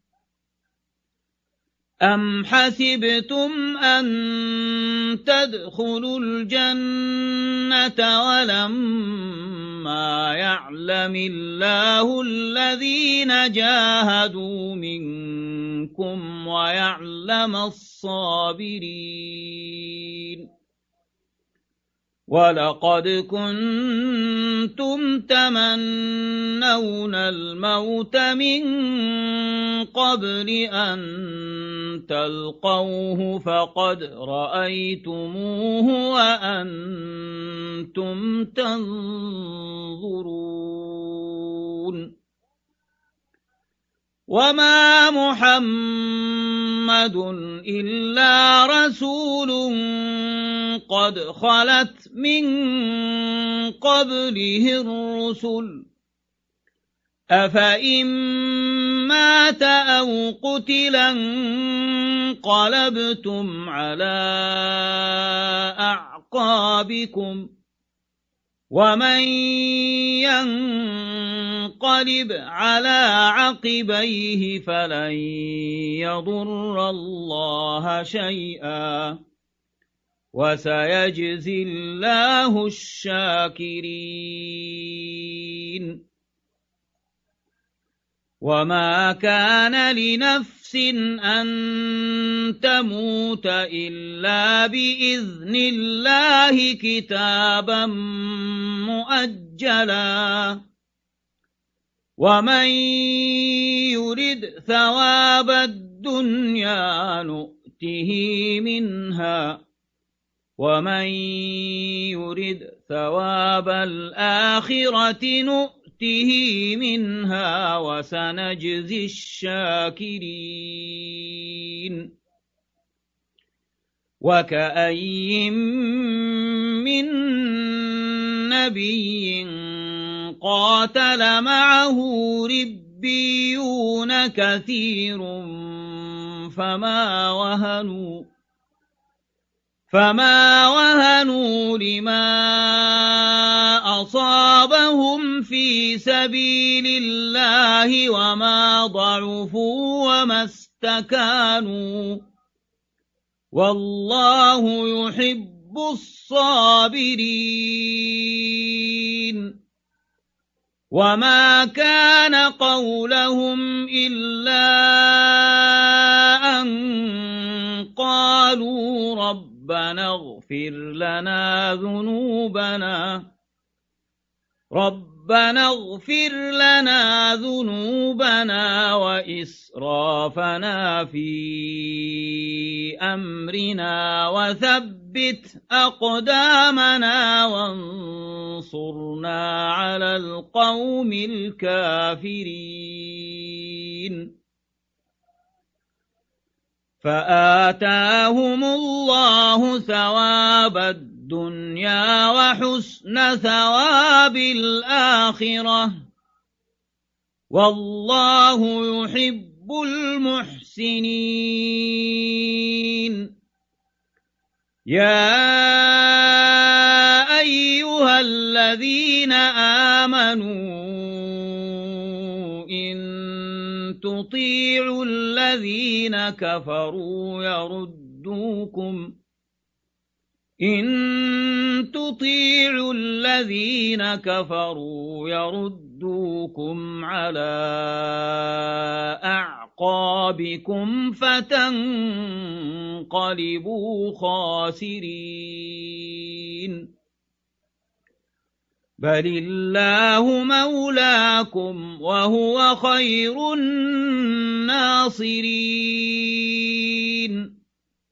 أم حسبتم أن تدخلوا الجنة ولما يعلم الله الذين جاهدوا منكم ويعلم الصابرين ولقد كنتم تمنون الموت من قبل أن تلقوه فقد رأيتموه وأنتم تنظرون وما محمد إلا رسول قد خلت من قبله الرسل أفإن مات أو قتلا انقلبتم على أعقابكم ومن ينقلب على عقبيه فلن يضر الله شيئا وسيجزي الله الشاكرين وما كان لنفس أن تموت إلا بإذن الله كتابا مؤجلا ومن يرد ثواب الدنيا نؤته منها ومن يرد ثواب الآخرة نؤته منها وسنجزي الشاكرين وكأي من نبي قاتل معه ربيون كثير فما وهنوا لما أصابهم في سبيل الله وما ضعفوا وما استكانوا والله يحب الصابرين وما كان قولهم إلا أن قالوا ربنا اغفر لنا ذنوبنا وإسرافنا في أمرنا وثبت أقدامنا وانصرنا على القوم الكافرين فآتاهم الله ثواب الدنيا وحسن ثواب الآخرة والله يحب المحسنين يا أيها الذين آمنوا إن تطيعوا الذين كفروا يردوكم على أعقابكم فتنقلبوا خاسرين بل الله مولاكم وهو خير الناصرين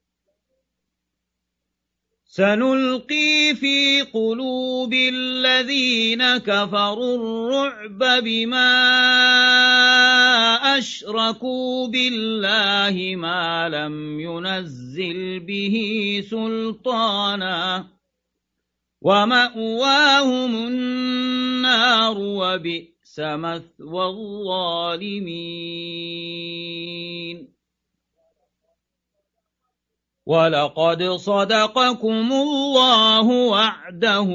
سنلقي في قلوب الذين كفروا الرعب بما أشركوا بالله ما لم ينزل به سلطانا ومأواهم النار وبئس مثوى الظالمين ولقد صدقكم الله وعده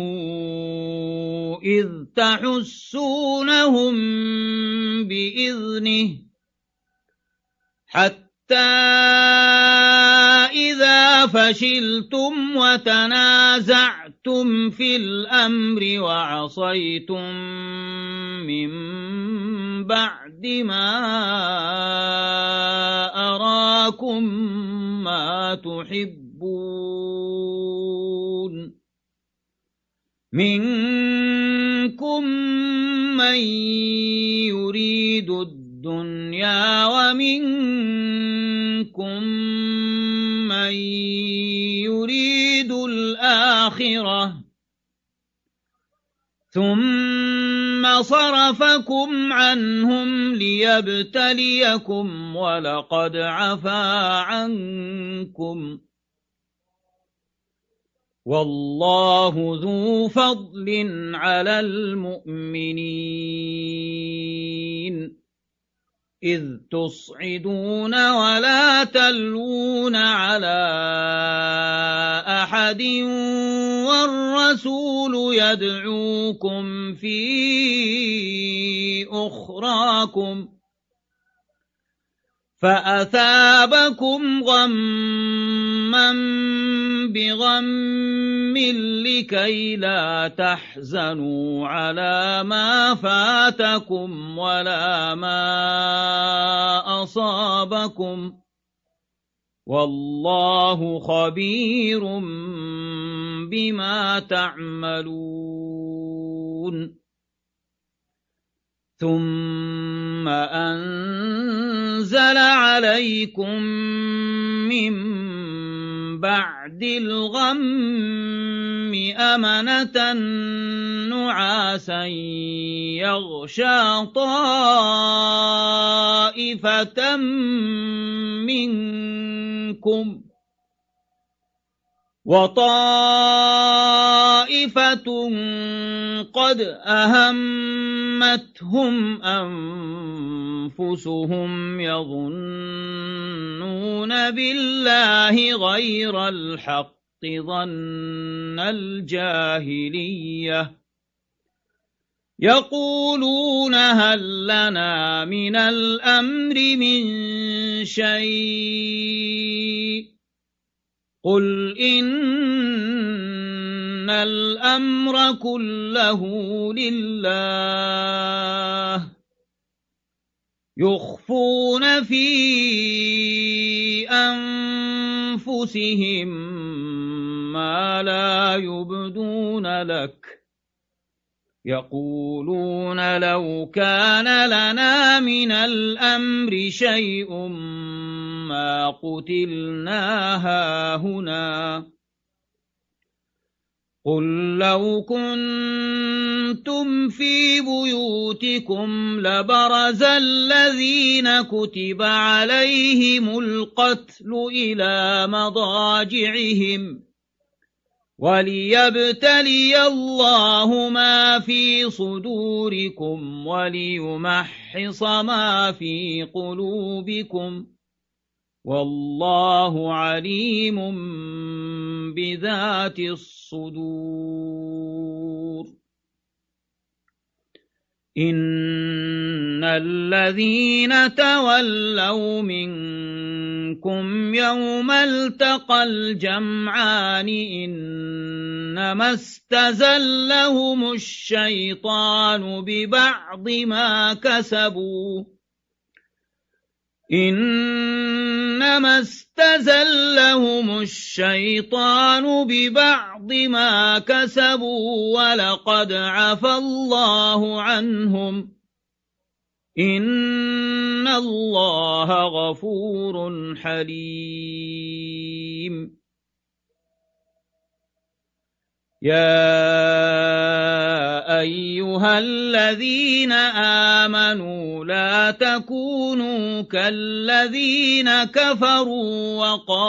إذ تحسونهم بإذنه حتى إذا فشلتم وتنازعتم في الأمر وعصيتم من بعد ما أراكم ما تحبون منكم من يريد الدنيا ومنكم من يريد الآخرة ثم الذين صرفكم عنهم ليبتليكم ولقد عفا عنكم والله ذو فضل على المؤمنين إذ تصعدون ولا تلوون على أحد والرسول يدعوكم في أخراكم فأثابكم غما بغم لكي لا تحزنوا على ما فاتكم ولا ما أصابكم والله خبير بما تعملون ثم أنزل عليكم من بعد الغم أمنة نعاسا يغشى طائفة منكم وطائفة قد أهمتهم أنفسهم يظنون بالله غير الحق ظن الجاهلية يقولون هل لنا من الأمر من شيء قل إن الأمر كله لله يخفون في أنفسهم ما لا يبدون لك يقولون لو كان لنا من الأمر شيء ما قتلنا هاهنا قل لو كنتم في بيوتكم لبرز الذين كتب عليهم القتل إلى مضاجعهم وليبتلي الله ما في صدوركم وليمحص ما في قلوبكم والله عليم بذات الصدور إن الذين تولوا منكم يوم التقى الجمعان إنما استزلهم الشيطان ببعض ما كسبوا إنما استزلهم الشيطان ببعض ما كسبوا ولقد عفى الله عنهم إن الله غفور حليم يا أيها الذين آمنوا لا تكونوا كالذين كفروا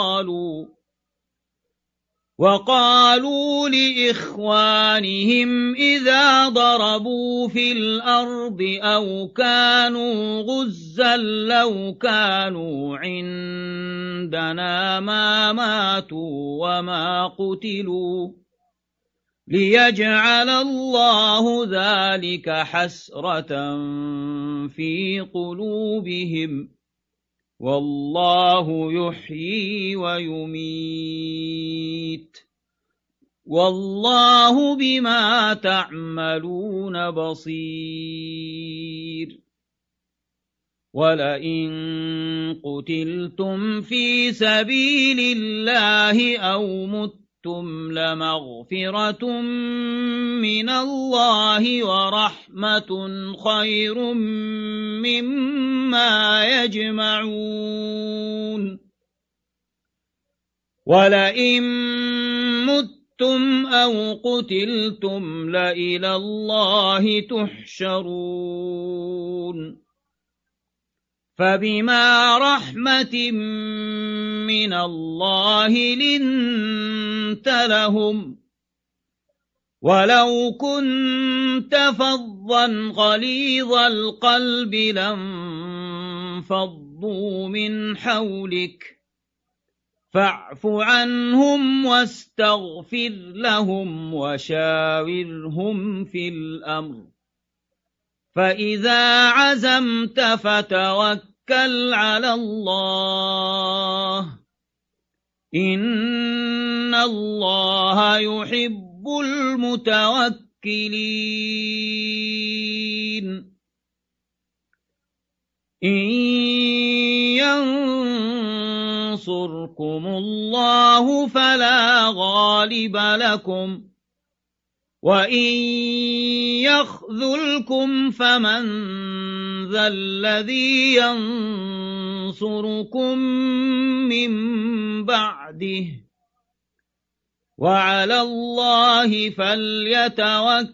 وقالوا لإخوانهم إذا ضربوا في الأرض أو كانوا غزا لو كانوا عندنا ما ماتوا وما قتلوا ليجعل الله ذلك حسرة في قلوبهم والله يحيي ويميت والله بما تعملون بصير ولئن قتلتم في سبيل الله أو متم لمغفرة من الله ورحمة خير مما يجمعون ولئن متم متم أو قتلتم لإلى الله تحشرون فبما رحمة من الله لنت لهم ولو كنت فظا غليظ القلب لانفضوا من حولك فاعف عنهم واستغفر لهم وشاورهم في الأمر فإذا عزمت فتوكل على الله إن الله يحب المتوكلين إن ينصركم الله فلا غالب لكم وإن يخذلكم فمن ذا الذي ينصركم من بعده وعلى الله فليتوكل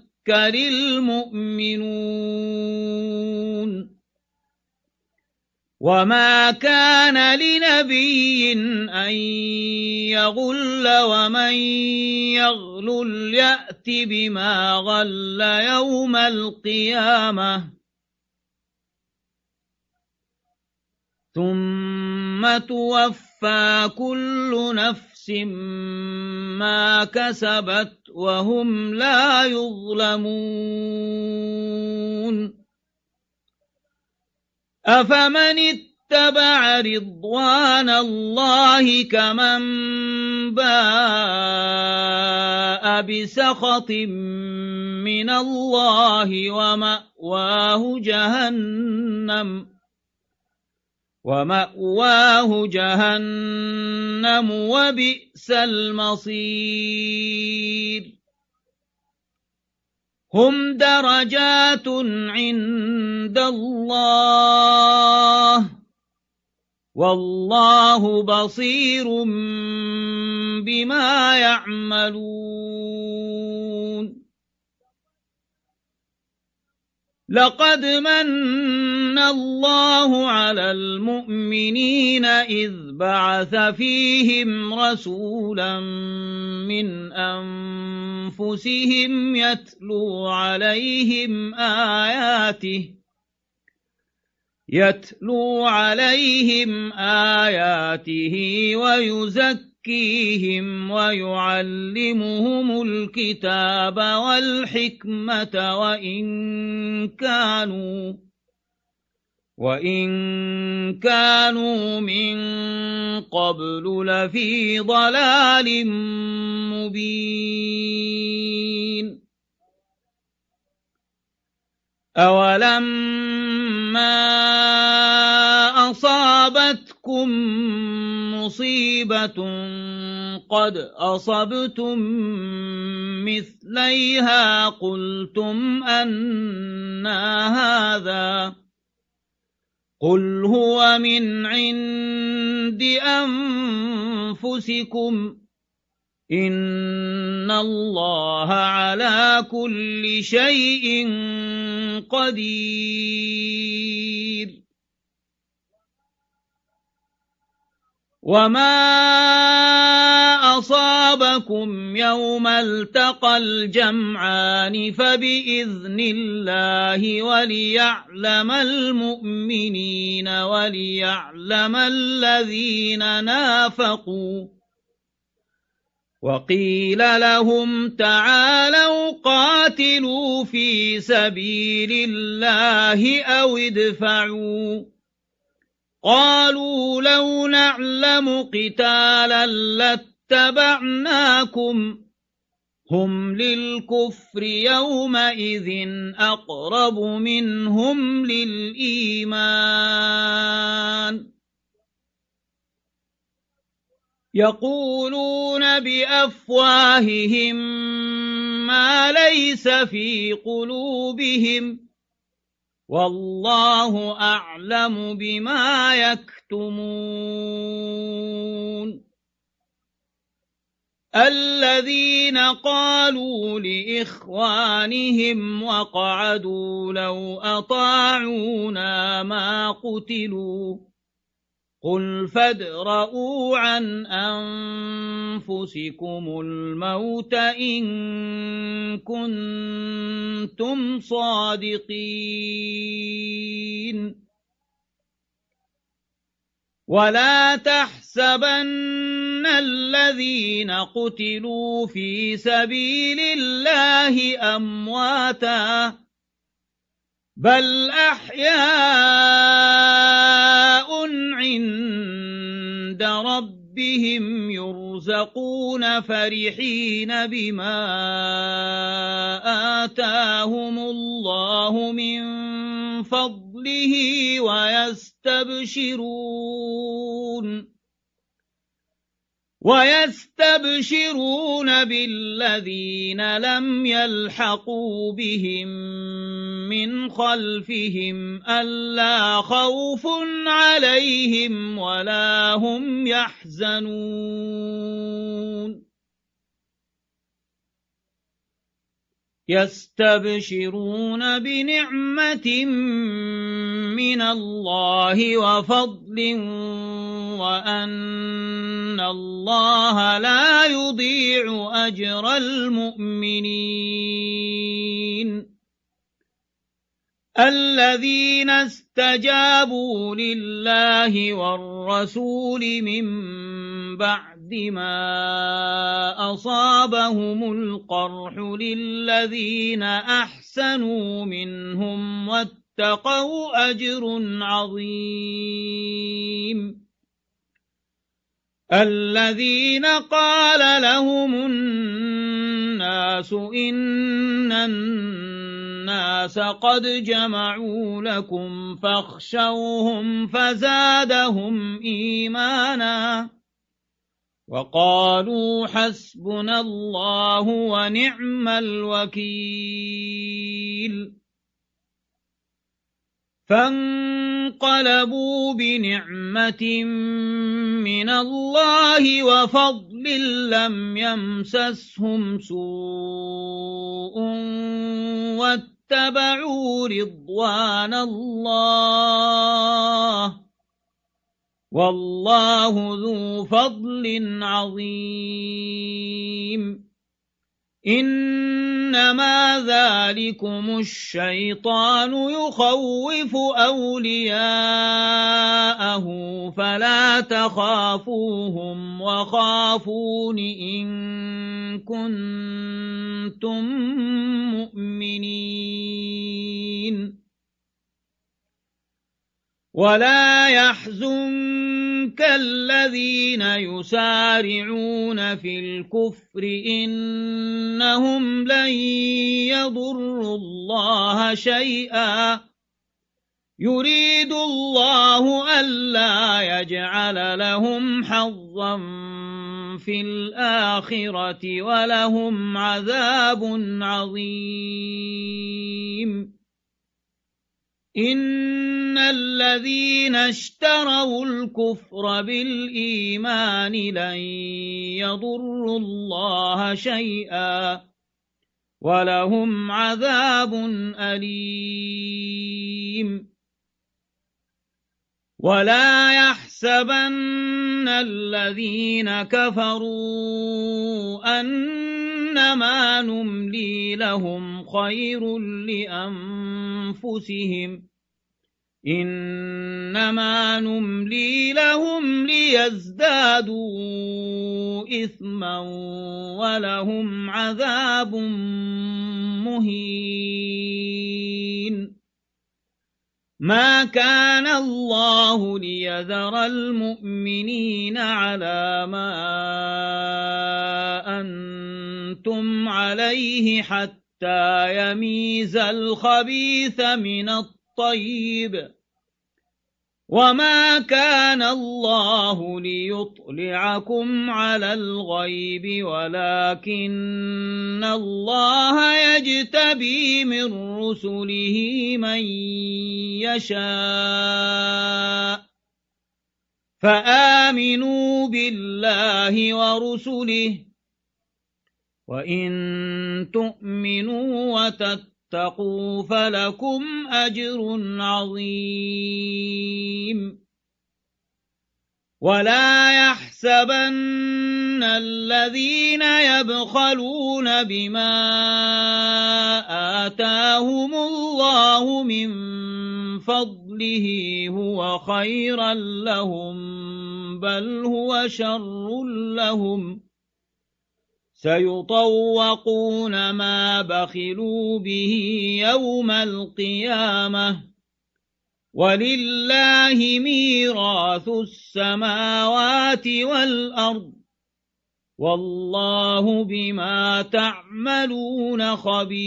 المؤمنون وما كان لنبي أن يغل ومن يغلل يأت بما غل يوم القيامة ثم توفى كل نفس ما كسبت وهم لا يظلمون أفمن اتبع رضوان الله كمن باء بسخط من الله ومأواه جهنم وبئس المصير هم درجات عند الله والله بصير بما يعملون لقد من الله على المؤمنين إذ بعث فيهم رسولا من أنفسهم يتلو عليهم آياته ويزكيهم ويعلمهم الكتاب والحكمة وإن كانوا من قبل لفي ضلال مبين أولما أصابتكم مصيبة قد أصبتم مثليها قلتم أنى هذا قل هو من عند أنفسكم إن الله على كل شيء قدير وما أصابكم يوم التقى الجمعان فبإذن الله وليعلم المؤمنين وليعلم الذين نافقوا وقيل لهم تعالوا قاتلوا في سبيل الله أو ادفعوا قالوا لو نعلم قتالا لاتبعناكم هم للكفر يومئذ أقرب منهم للإيمان يقولون بأفواههم ما ليس في قلوبهم والله أعلم بما يكتمون الذين قالوا لإخوانهم وقعدوا لو أطاعونا ما قتلوا قل فادرءوا عن أنفسكم الموت إن كنتم صادقين ولا تحسبن الذين قتلوا في سبيل الله أمواتا بل أحياء عند ربهم يرزقون فرحين بما آتاهم الله من فضله ويستبشرون بالذين لم يلحقوا بهم من خلفهم ألا خوف عليهم ولا هم يحزنون يستبشرون بنعمة من الله وفضل وأن الله لا يضيع أجر المؤمنين الذين استجابوا لله والرسول من بعد ما أصابهم القرح للذين أحسنوا منهم واتقوا أجر عظيم الذين قال لهم الناس إن الناس قد جمعوا لكم فاخشوهم فزادهم إيمانا وقالوا حسبنا الله ونعم الوكيل فانقلبوا بنعمة من الله وفضل لم يمسسهم سوء واتبعوا رضوان الله والله ذو فضل عظيم إنما ذلكم الشيطان يخوف أولياءه فلا تخافوهم وخافون إن كنتم مؤمنين ولا يحزنك الذين يسارعون في الكفر إنهم لن يضروا الله شيئا يريد الله ألا يجعل لهم حظا في الآخرة ولهم عذاب عظيم إن الذين اشتروا الكفر بالإيمان لن يضروا الله شيئا ولهم عذاب أليم ولا يحسبن الذين كفروا أنما نملي لهم خير لأنفسهم إنما نملي لهم ليزدادوا إثما ولهم عذاب مهين ما كان الله ليذر المؤمنين على ما أنتم عليه حتى يميز الخبيث من الطيب وما كان الله ليطلعكم على الغيب ولكن الله يجتبي من رسله من يشاء فآمنوا بالله ورسله وإن تؤمنوا وتتقوا فلكم أجر عظيم ولا يحسبن الذين يبخلون بما آتاهم الله من فضله هو خيرا لهم بل هو شر لهم سيطوقون ما بخلوا به يوم القيامة ولله ميراث السماوات والأرض والله بما تعملون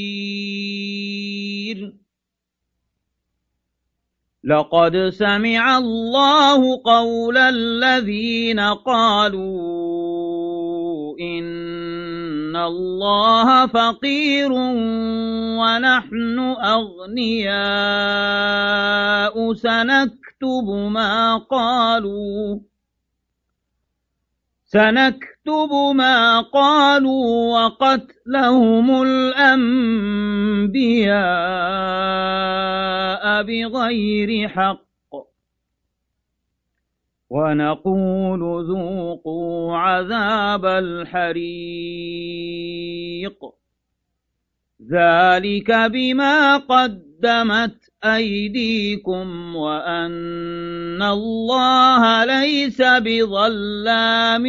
خبير لقد سمع الله قول الذين قالوا إن الله فقير ونحن أغنياء سنكتب ما قالوا وقتلهم الأنبياء بغير حق ونقول ذوقوا عذاب الحريق ذلك بما قدمت أيديكم وأن الله ليس بظلام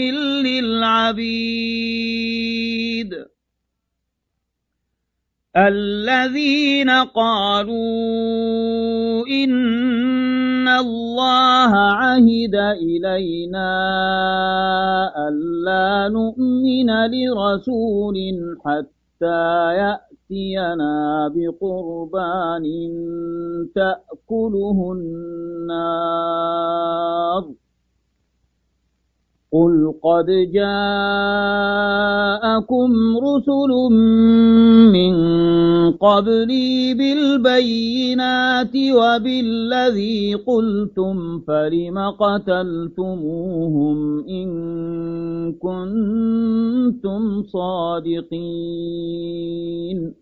للعبيد الذين قالوا إن الله عهد إلينا ألا نؤمن لرسول حتى يأتينا بقربان تأكله النار قل قد جاءكم رسل من قبلي بالبينات وبالذي قلتم فلم قتلتموهم إن كنتم صادقين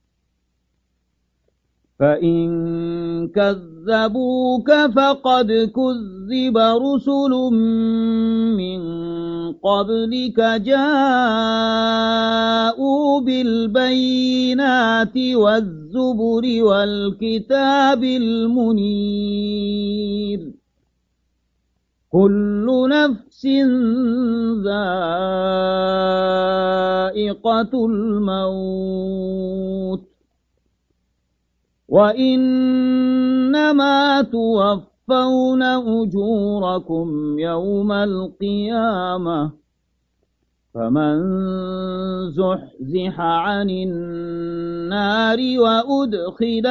فإن كذبوك فقد كذب رسل من قبلك جاءوا بالبينات والزبر والكتاب المنير كل نفس ذائقة الموت وإنما توفون أجوركم يوم القيامة فمن زحزح عن النار وأدخل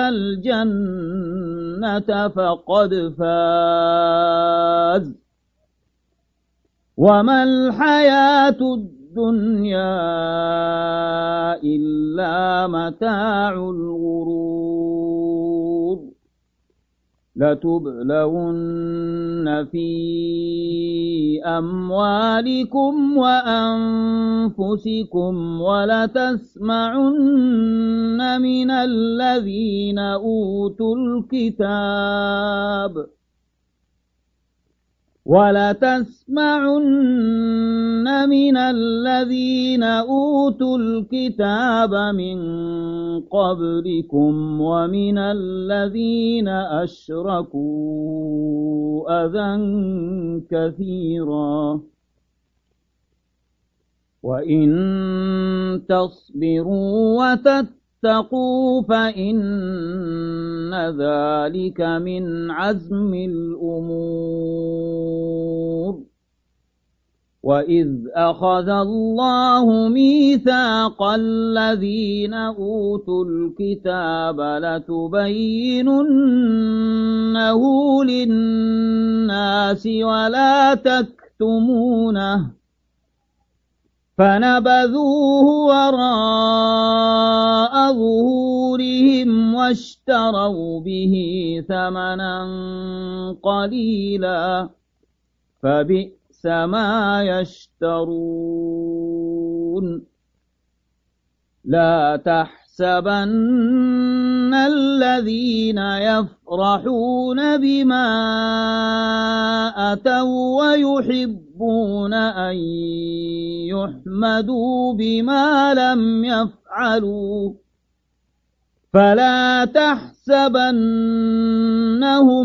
الجنة فقد فاز وما الحياة الدنيا إلا متاع الغرور لتبلون في أموالكم وأنفسكم ولتسمعن من الذين أوتوا الكتاب من قبلكم ومن الذين أشركوا أذى كثيرا وإن تصبروا وتتقوا فإن ذلك من عزم الأمور وإذ أخذ الله ميثاق الذين أوتوا الكتاب لتبيننه للناس ولا تكتمونه فنبذوه وراء ظهورهم واشتروا به ثمنا قليلا فبئس ما يشترون لا تحسبن الذين يفرحون بما أتوا ويحبون أن يحمدوا بما لم يفعلوا فلا تحسبنهم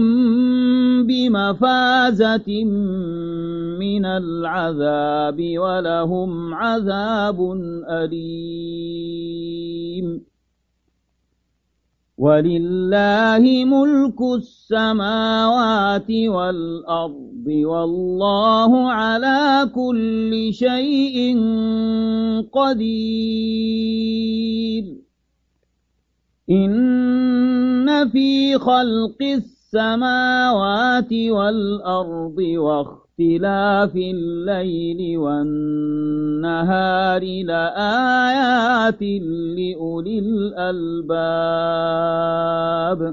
بمفازة من العذاب ولهم عذاب أليم ولله ملك السماوات والأرض والله على كل شيء قدير إن في خلق السماوات والأرض واختلاف الليل والنهار لآيات لأولي الألباب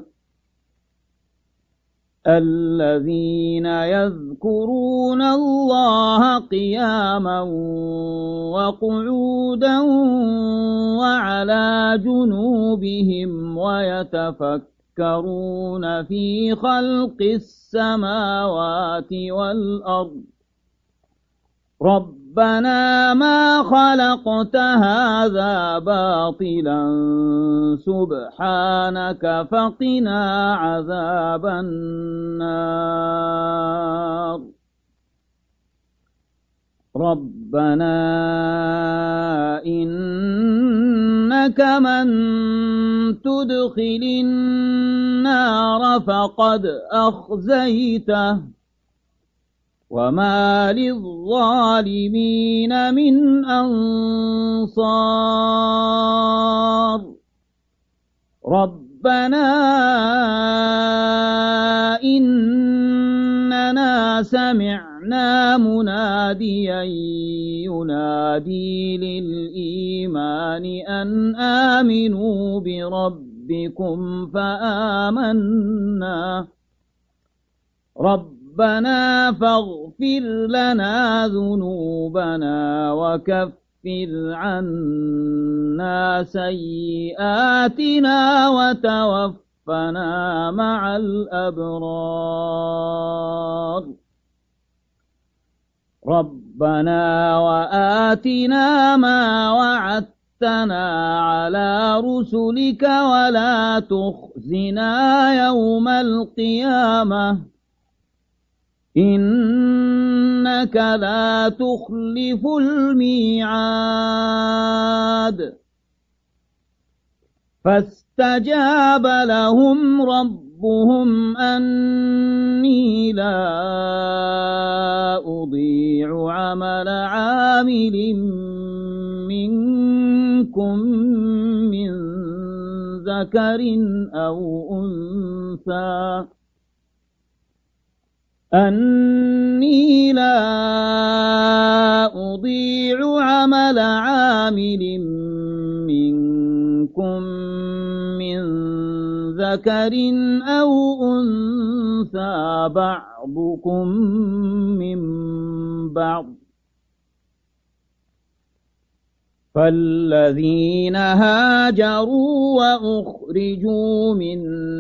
الذين يذكرون الله قياما وقعودا وعلى جنوبهم ويتفكرون في خلق السماوات والأرض ربنا ما خلقت هذا باطلا سبحانك فقنا عذاب النار ربنا إنك من تدخل النار فقد أخزيته وما للظالمين من أنصار ربنا إننا سمعنا مناديا ينادي للإيمان أن آمنوا بربكم فآمنا ربنا فاغفر لنا ذنوبنا وكفر عنا سيئاتنا وتوفنا مع الأبرار ربنا وآتنا ما وعدتنا على رسلك ولا تخزنا يوم القيامة إنك لا تخلف الميعاد فاستجاب لهم ربهم أني لا أضيع عمل عامل منكم من ذكر أو أنثى أني لا أضيع عمل عامل منكم من ذكر أو أنثى بعضكم من بعض فالذين هاجروا وأخرجوا من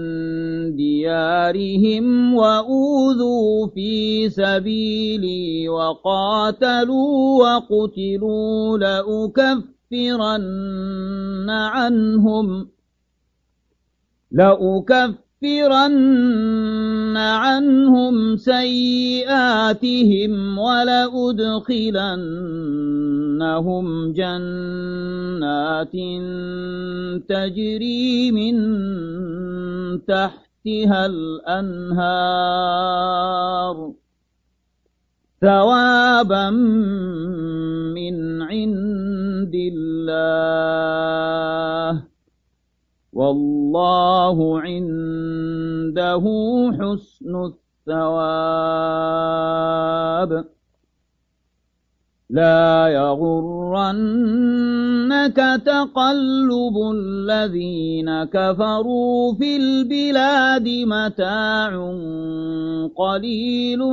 ديارهم وأوذوا في سبيلي وقاتلوا وقتلوا لأكفرن عنهم سيئاتهم ولأدخلنهم جنات تجري من تحتها الأنهار ثوابا من عند الله والله عنده حسن الثواب لا يغرنك تقلب الذين كفروا في البلاد متاع قليل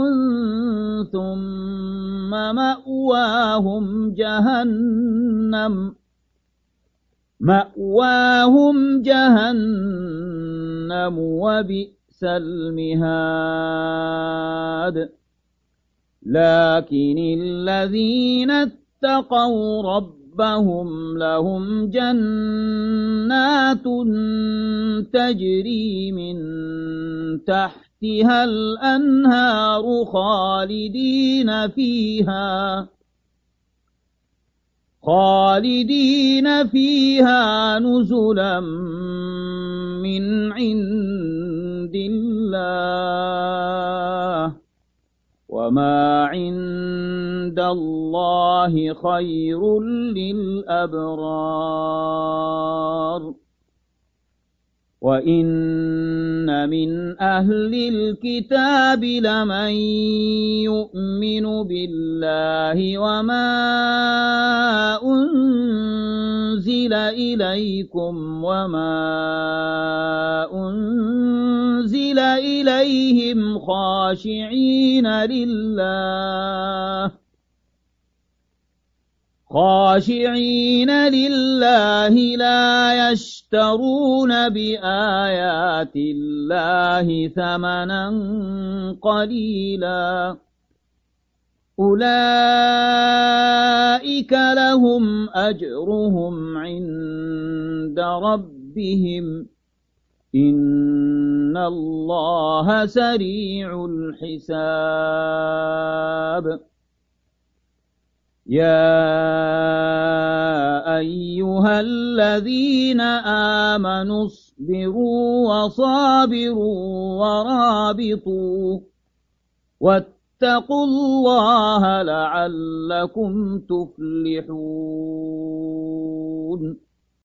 ثم مأواهم جهنم مأواهم جهنم وبئس المهاد لكن الذين اتقوا ربهم لهم جنات تجري من تحتها الأنهار خالدين فيها نزلا من عند الله وما عند الله خير للأبرار وإن من أهل الكتاب لمن يؤمن بالله وما أنزل إليكم وما أنزل إليهم خاشعين لله لا يشترون بآيات الله ثمنا قليلا أولئك لهم أجرهم عند ربهم إن الله سريع الحساب يا أيها الذين آمنوا اصبروا وصابروا ورابطوا واتقوا الله لعلكم تفلحون